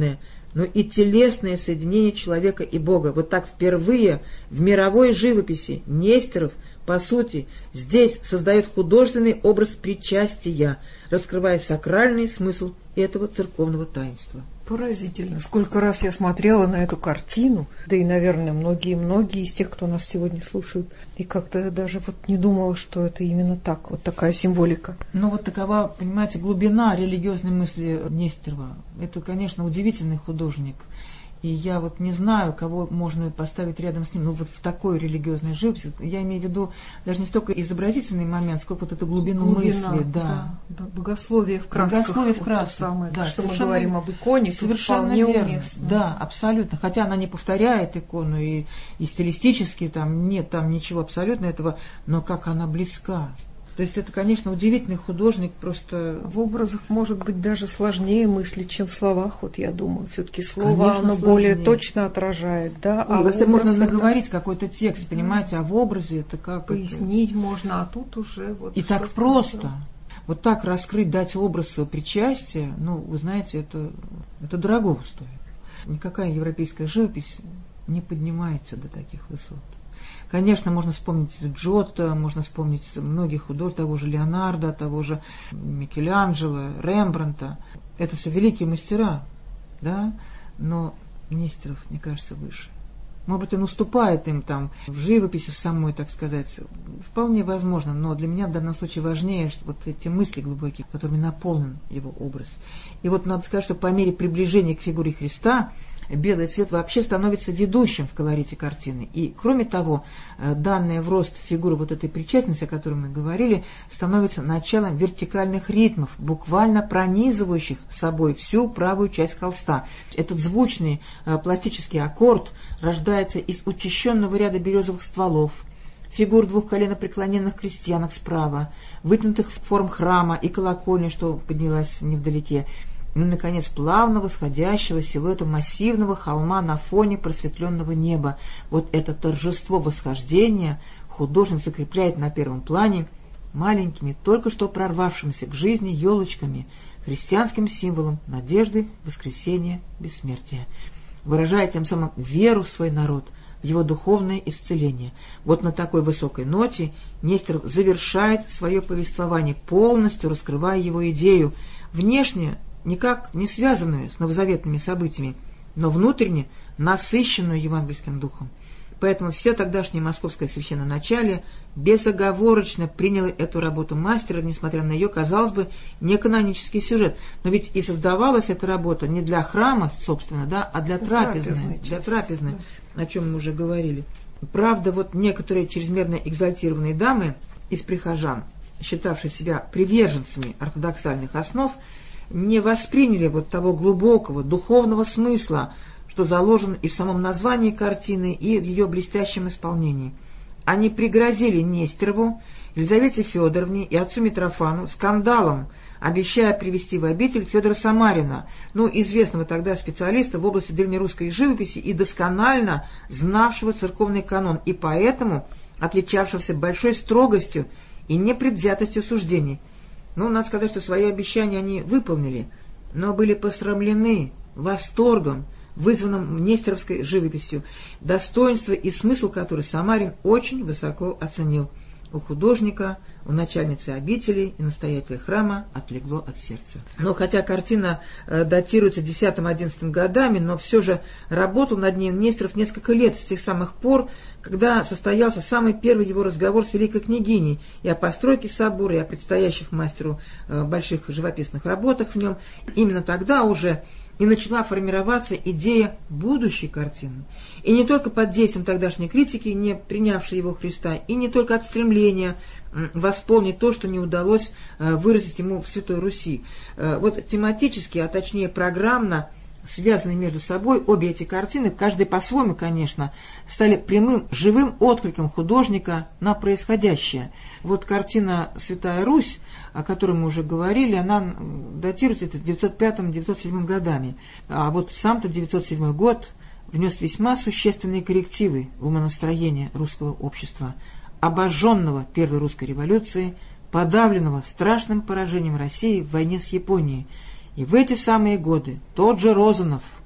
но и телесное соединение человека и Бога. Вот так впервые в мировой живописи Нестеров, по сути, здесь создает художественный образ причастия, раскрывая сакральный смысл этого церковного таинства. Поразительно. Сколько раз я смотрела на эту картину, да и, наверное, многие-многие из тех, кто нас сегодня слушают, и как-то даже вот не думала, что это именно так, вот такая символика. Ну вот такова, понимаете, глубина религиозной мысли Нестерова. Это, конечно, удивительный художник. И я вот не знаю, кого можно поставить рядом с ним, ну вот в такой религиозной живописи. Я имею в виду даже не столько изобразительный момент, сколько вот эту глубину Глубина, мысли. Да. Да. Богословие в красках. Богословие в красках. Самое, да, что мы говорим об иконе, совершенно верно. Уместно. Да, абсолютно. Хотя она не повторяет икону и, и стилистически там нет там ничего абсолютно этого, но как она близка. То есть это, конечно, удивительный художник, просто... В образах может быть даже сложнее мыслить, чем в словах, вот я думаю. Все-таки слово, конечно, оно сложнее. Более точно отражает, да? А если можно наговорить какой-то текст, понимаете, а в образе это как... Пояснить это... можно, а тут уже... Вот и так просто. Вот так раскрыть, дать образ своего причастия, ну, вы знаете, это, это дорого стоит. Никакая европейская живопись не поднимается до таких высот. Конечно, можно вспомнить Джотто, можно вспомнить многих художников, того же Леонардо, того же Микеланджело, Рембрандта. Это все великие мастера, да, но Нестеров, мне кажется, выше. Может быть, он уступает им там в живописи, в самой, так сказать, вполне возможно, но для меня в данном случае важнее что вот эти мысли глубокие, которыми наполнен его образ. И вот надо сказать, что по мере приближения к фигуре Христа белый цвет вообще становится ведущим в колорите картины. И, кроме того, данная в рост фигура вот этой причастности, о которой мы говорили, становится началом вертикальных ритмов, буквально пронизывающих собой всю правую часть холста. Этот звучный пластический аккорд рождается из учащенного ряда березовых стволов, фигур двух коленопреклоненных крестьянок справа, вытянутых форм храма и колокольни, что поднялась невдалеке, ну, наконец, плавно восходящего силуэта массивного холма на фоне просветленного неба. Вот это торжество восхождения художник закрепляет на первом плане маленькими, только что прорвавшимися к жизни елочками, христианским символом надежды, воскресения, бессмертия, выражая тем самым веру в свой народ, в его духовное исцеление. Вот на такой высокой ноте Нестеров завершает свое повествование, полностью раскрывая его идею, внешне никак не связанную с новозаветными событиями, но внутренне насыщенную евангельским духом. Поэтому все тогдашнее московское священноначалие безоговорочно приняло эту работу мастера, несмотря на ее, казалось бы, неканонический сюжет. Но ведь и создавалась эта работа не для храма, собственно, да, а для трапезной, для трапезной, о чем мы уже говорили. Правда, вот некоторые чрезмерно экзальтированные дамы из прихожан, считавшие себя приверженцами ортодоксальных основ, не восприняли вот того глубокого духовного смысла, что заложен и в самом названии картины, и в ее блестящем исполнении. Они пригрозили Нестерову, Елизавете Федоровне и отцу Митрофану скандалом, обещая привести в обитель Федора Самарина, ну, известного тогда специалиста в области древнерусской живописи и досконально знавшего церковный канон, и поэтому отличавшегося большой строгостью и непредвзятостью суждений. Ну, надо сказать, что свои обещания они выполнили, но были посрамлены восторгом, вызванным нестеровской живописью, достоинство и смысл которой Самарин очень высоко оценил. У художника, у начальницы обители и настоятеля храма отлегло от сердца. Но хотя картина э, датируется десятым-одиннадцатым годами, но все же работал над ней Нестеров несколько лет, с тех самых пор, когда состоялся самый первый его разговор с великой княгиней и о постройке собора, и о предстоящих мастеру э, больших живописных работах в нем. Именно тогда уже и начала формироваться идея будущей картины. И не только под действием тогдашней критики, не принявшей его Христа, и не только от стремления восполнить то, что не удалось выразить ему в Святой Руси. Вот тематически, а точнее программно, связанные между собой, обе эти картины, каждая по-своему, конечно, стали прямым, живым откликом художника на происходящее. Вот картина «Святая Русь», о которой мы уже говорили, она датируется девятьсот пятым — девятьсот седьмым годами. А вот сам-то девятьсот седьмой год внес весьма существенные коррективы в умонастроение русского общества, обожженного Первой русской революцией, подавленного страшным поражением России в войне с Японией. И в эти самые годы тот же Розанов,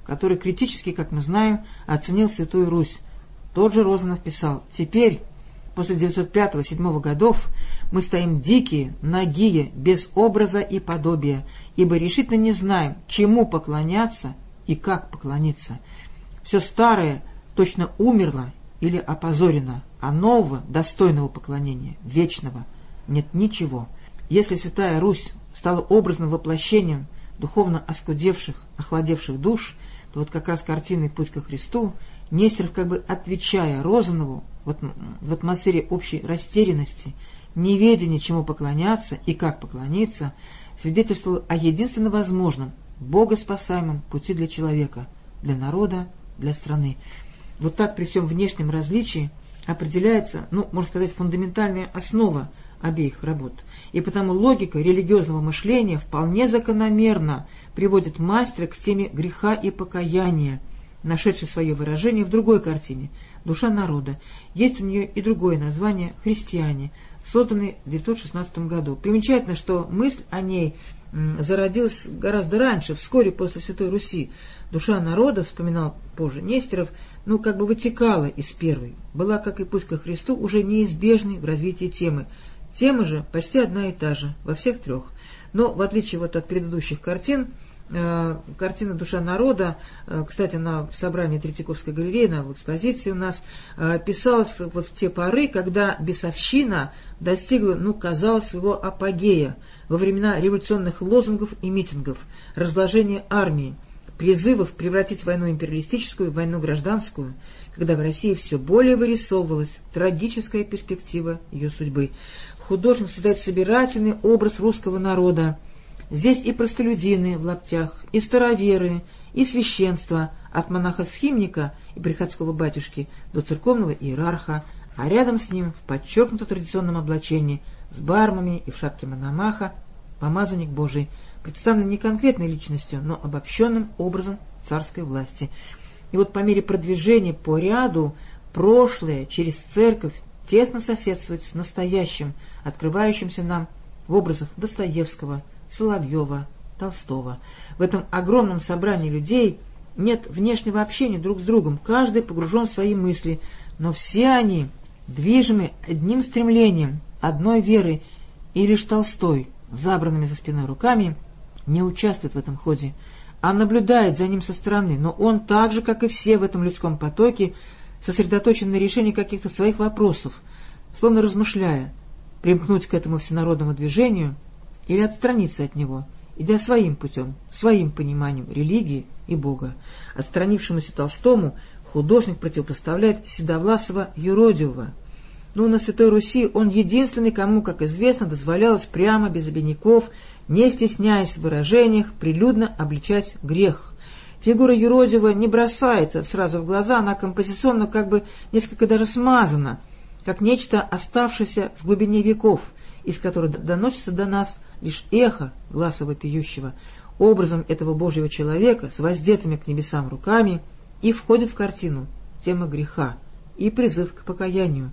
который критически, как мы знаем, оценил Святую Русь. Тот же Розанов писал: «Теперь, после девятьсот пятого — девятьсот седьмого годов, мы стоим дикие, нагие, без образа и подобия, ибо решительно не знаем, чему поклоняться и как поклониться. Все старое точно умерло или опозорено, а нового, достойного поклонения, вечного, нет ничего. Если Святая Русь стала образным воплощением духовно оскудевших, охладевших душ, то вот как раз картиной «Путь ко Христу» Нестеров, как бы отвечая Розанову вот в атмосфере общей растерянности, неведения, чему поклоняться и как поклониться, свидетельствовал о единственно возможном, богоспасаемом пути для человека, для народа, для страны. Вот так при всем внешнем различии определяется, ну, можно сказать, фундаментальная основа обеих работ. И потому логика религиозного мышления вполне закономерно приводит мастера к теме греха и покаяния, нашедшей свое выражение в другой картине «Душа народа». Есть у нее и другое название «Христиане», созданный в девятьсот шестнадцатом году. Примечательно, что мысль о ней зародилась гораздо раньше, вскоре после Святой Руси. «Душа народа», вспоминал позже Нестеров, ну, как бы вытекала из первой, была, как и «Путь ко Христу», уже неизбежной в развитии темы. Тема же почти одна и та же во всех трех. Но, в отличие вот от предыдущих картин, э, картина «Душа народа», э, кстати, она в собрании Третьяковской галереи, она в экспозиции у нас, э, писалась вот в те поры, когда бесовщина достигла, ну, казалось, своего апогея, во времена революционных лозунгов и митингов, разложения армии, призывов превратить войну империалистическую в войну гражданскую, когда в России все более вырисовывалась трагическая перспектива ее судьбы. Художник создает собирательный образ русского народа. Здесь и простолюдины в лаптях, и староверы, и священство, от монаха-схимника и приходского батюшки до церковного иерарха, а рядом с ним в подчеркнуто традиционном облачении, с бармами и в шапке мономаха, помазанник Божий, представлен не конкретной личностью, но обобщенным образом царской власти. И вот по мере продвижения по ряду прошлое через церковь тесно соседствует с настоящим, открывающимся нам в образах Достоевского, Соловьева, Толстого. В этом огромном собрании людей нет внешнего общения друг с другом, каждый погружен в свои мысли, но все они движимы одним стремлением, одной верой, и лишь Толстой, забранными за спиной руками, не участвует в этом ходе, а наблюдает за ним со стороны, но он так же, как и все в этом людском потоке, сосредоточен на решении каких-то своих вопросов, словно размышляя, примкнуть к этому всенародному движению или отстраниться от него, идя своим путем, своим пониманием религии и Бога. Отстранившемуся Толстому художник противопоставляет седовласого юродивого. Но на Святой Руси он единственный, кому, как известно, дозволялось прямо, без обиняков, не стесняясь в выражениях, прилюдно обличать грех. Фигура юродивого не бросается сразу в глаза, она композиционно как бы несколько даже смазана, как нечто, оставшееся в глубине веков, из которого доносится до нас лишь эхо гласа вопиющего. Образом этого Божьего человека с воздетыми к небесам руками и входит в картину тема греха и призыв к покаянию.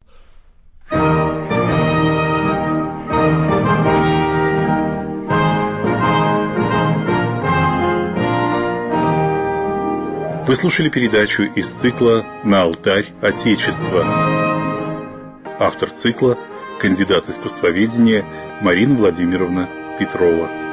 Вы слушали передачу из цикла «На алтарь Отечества». Автор цикла – кандидат искусствоведения Марина Владимировна Петрова.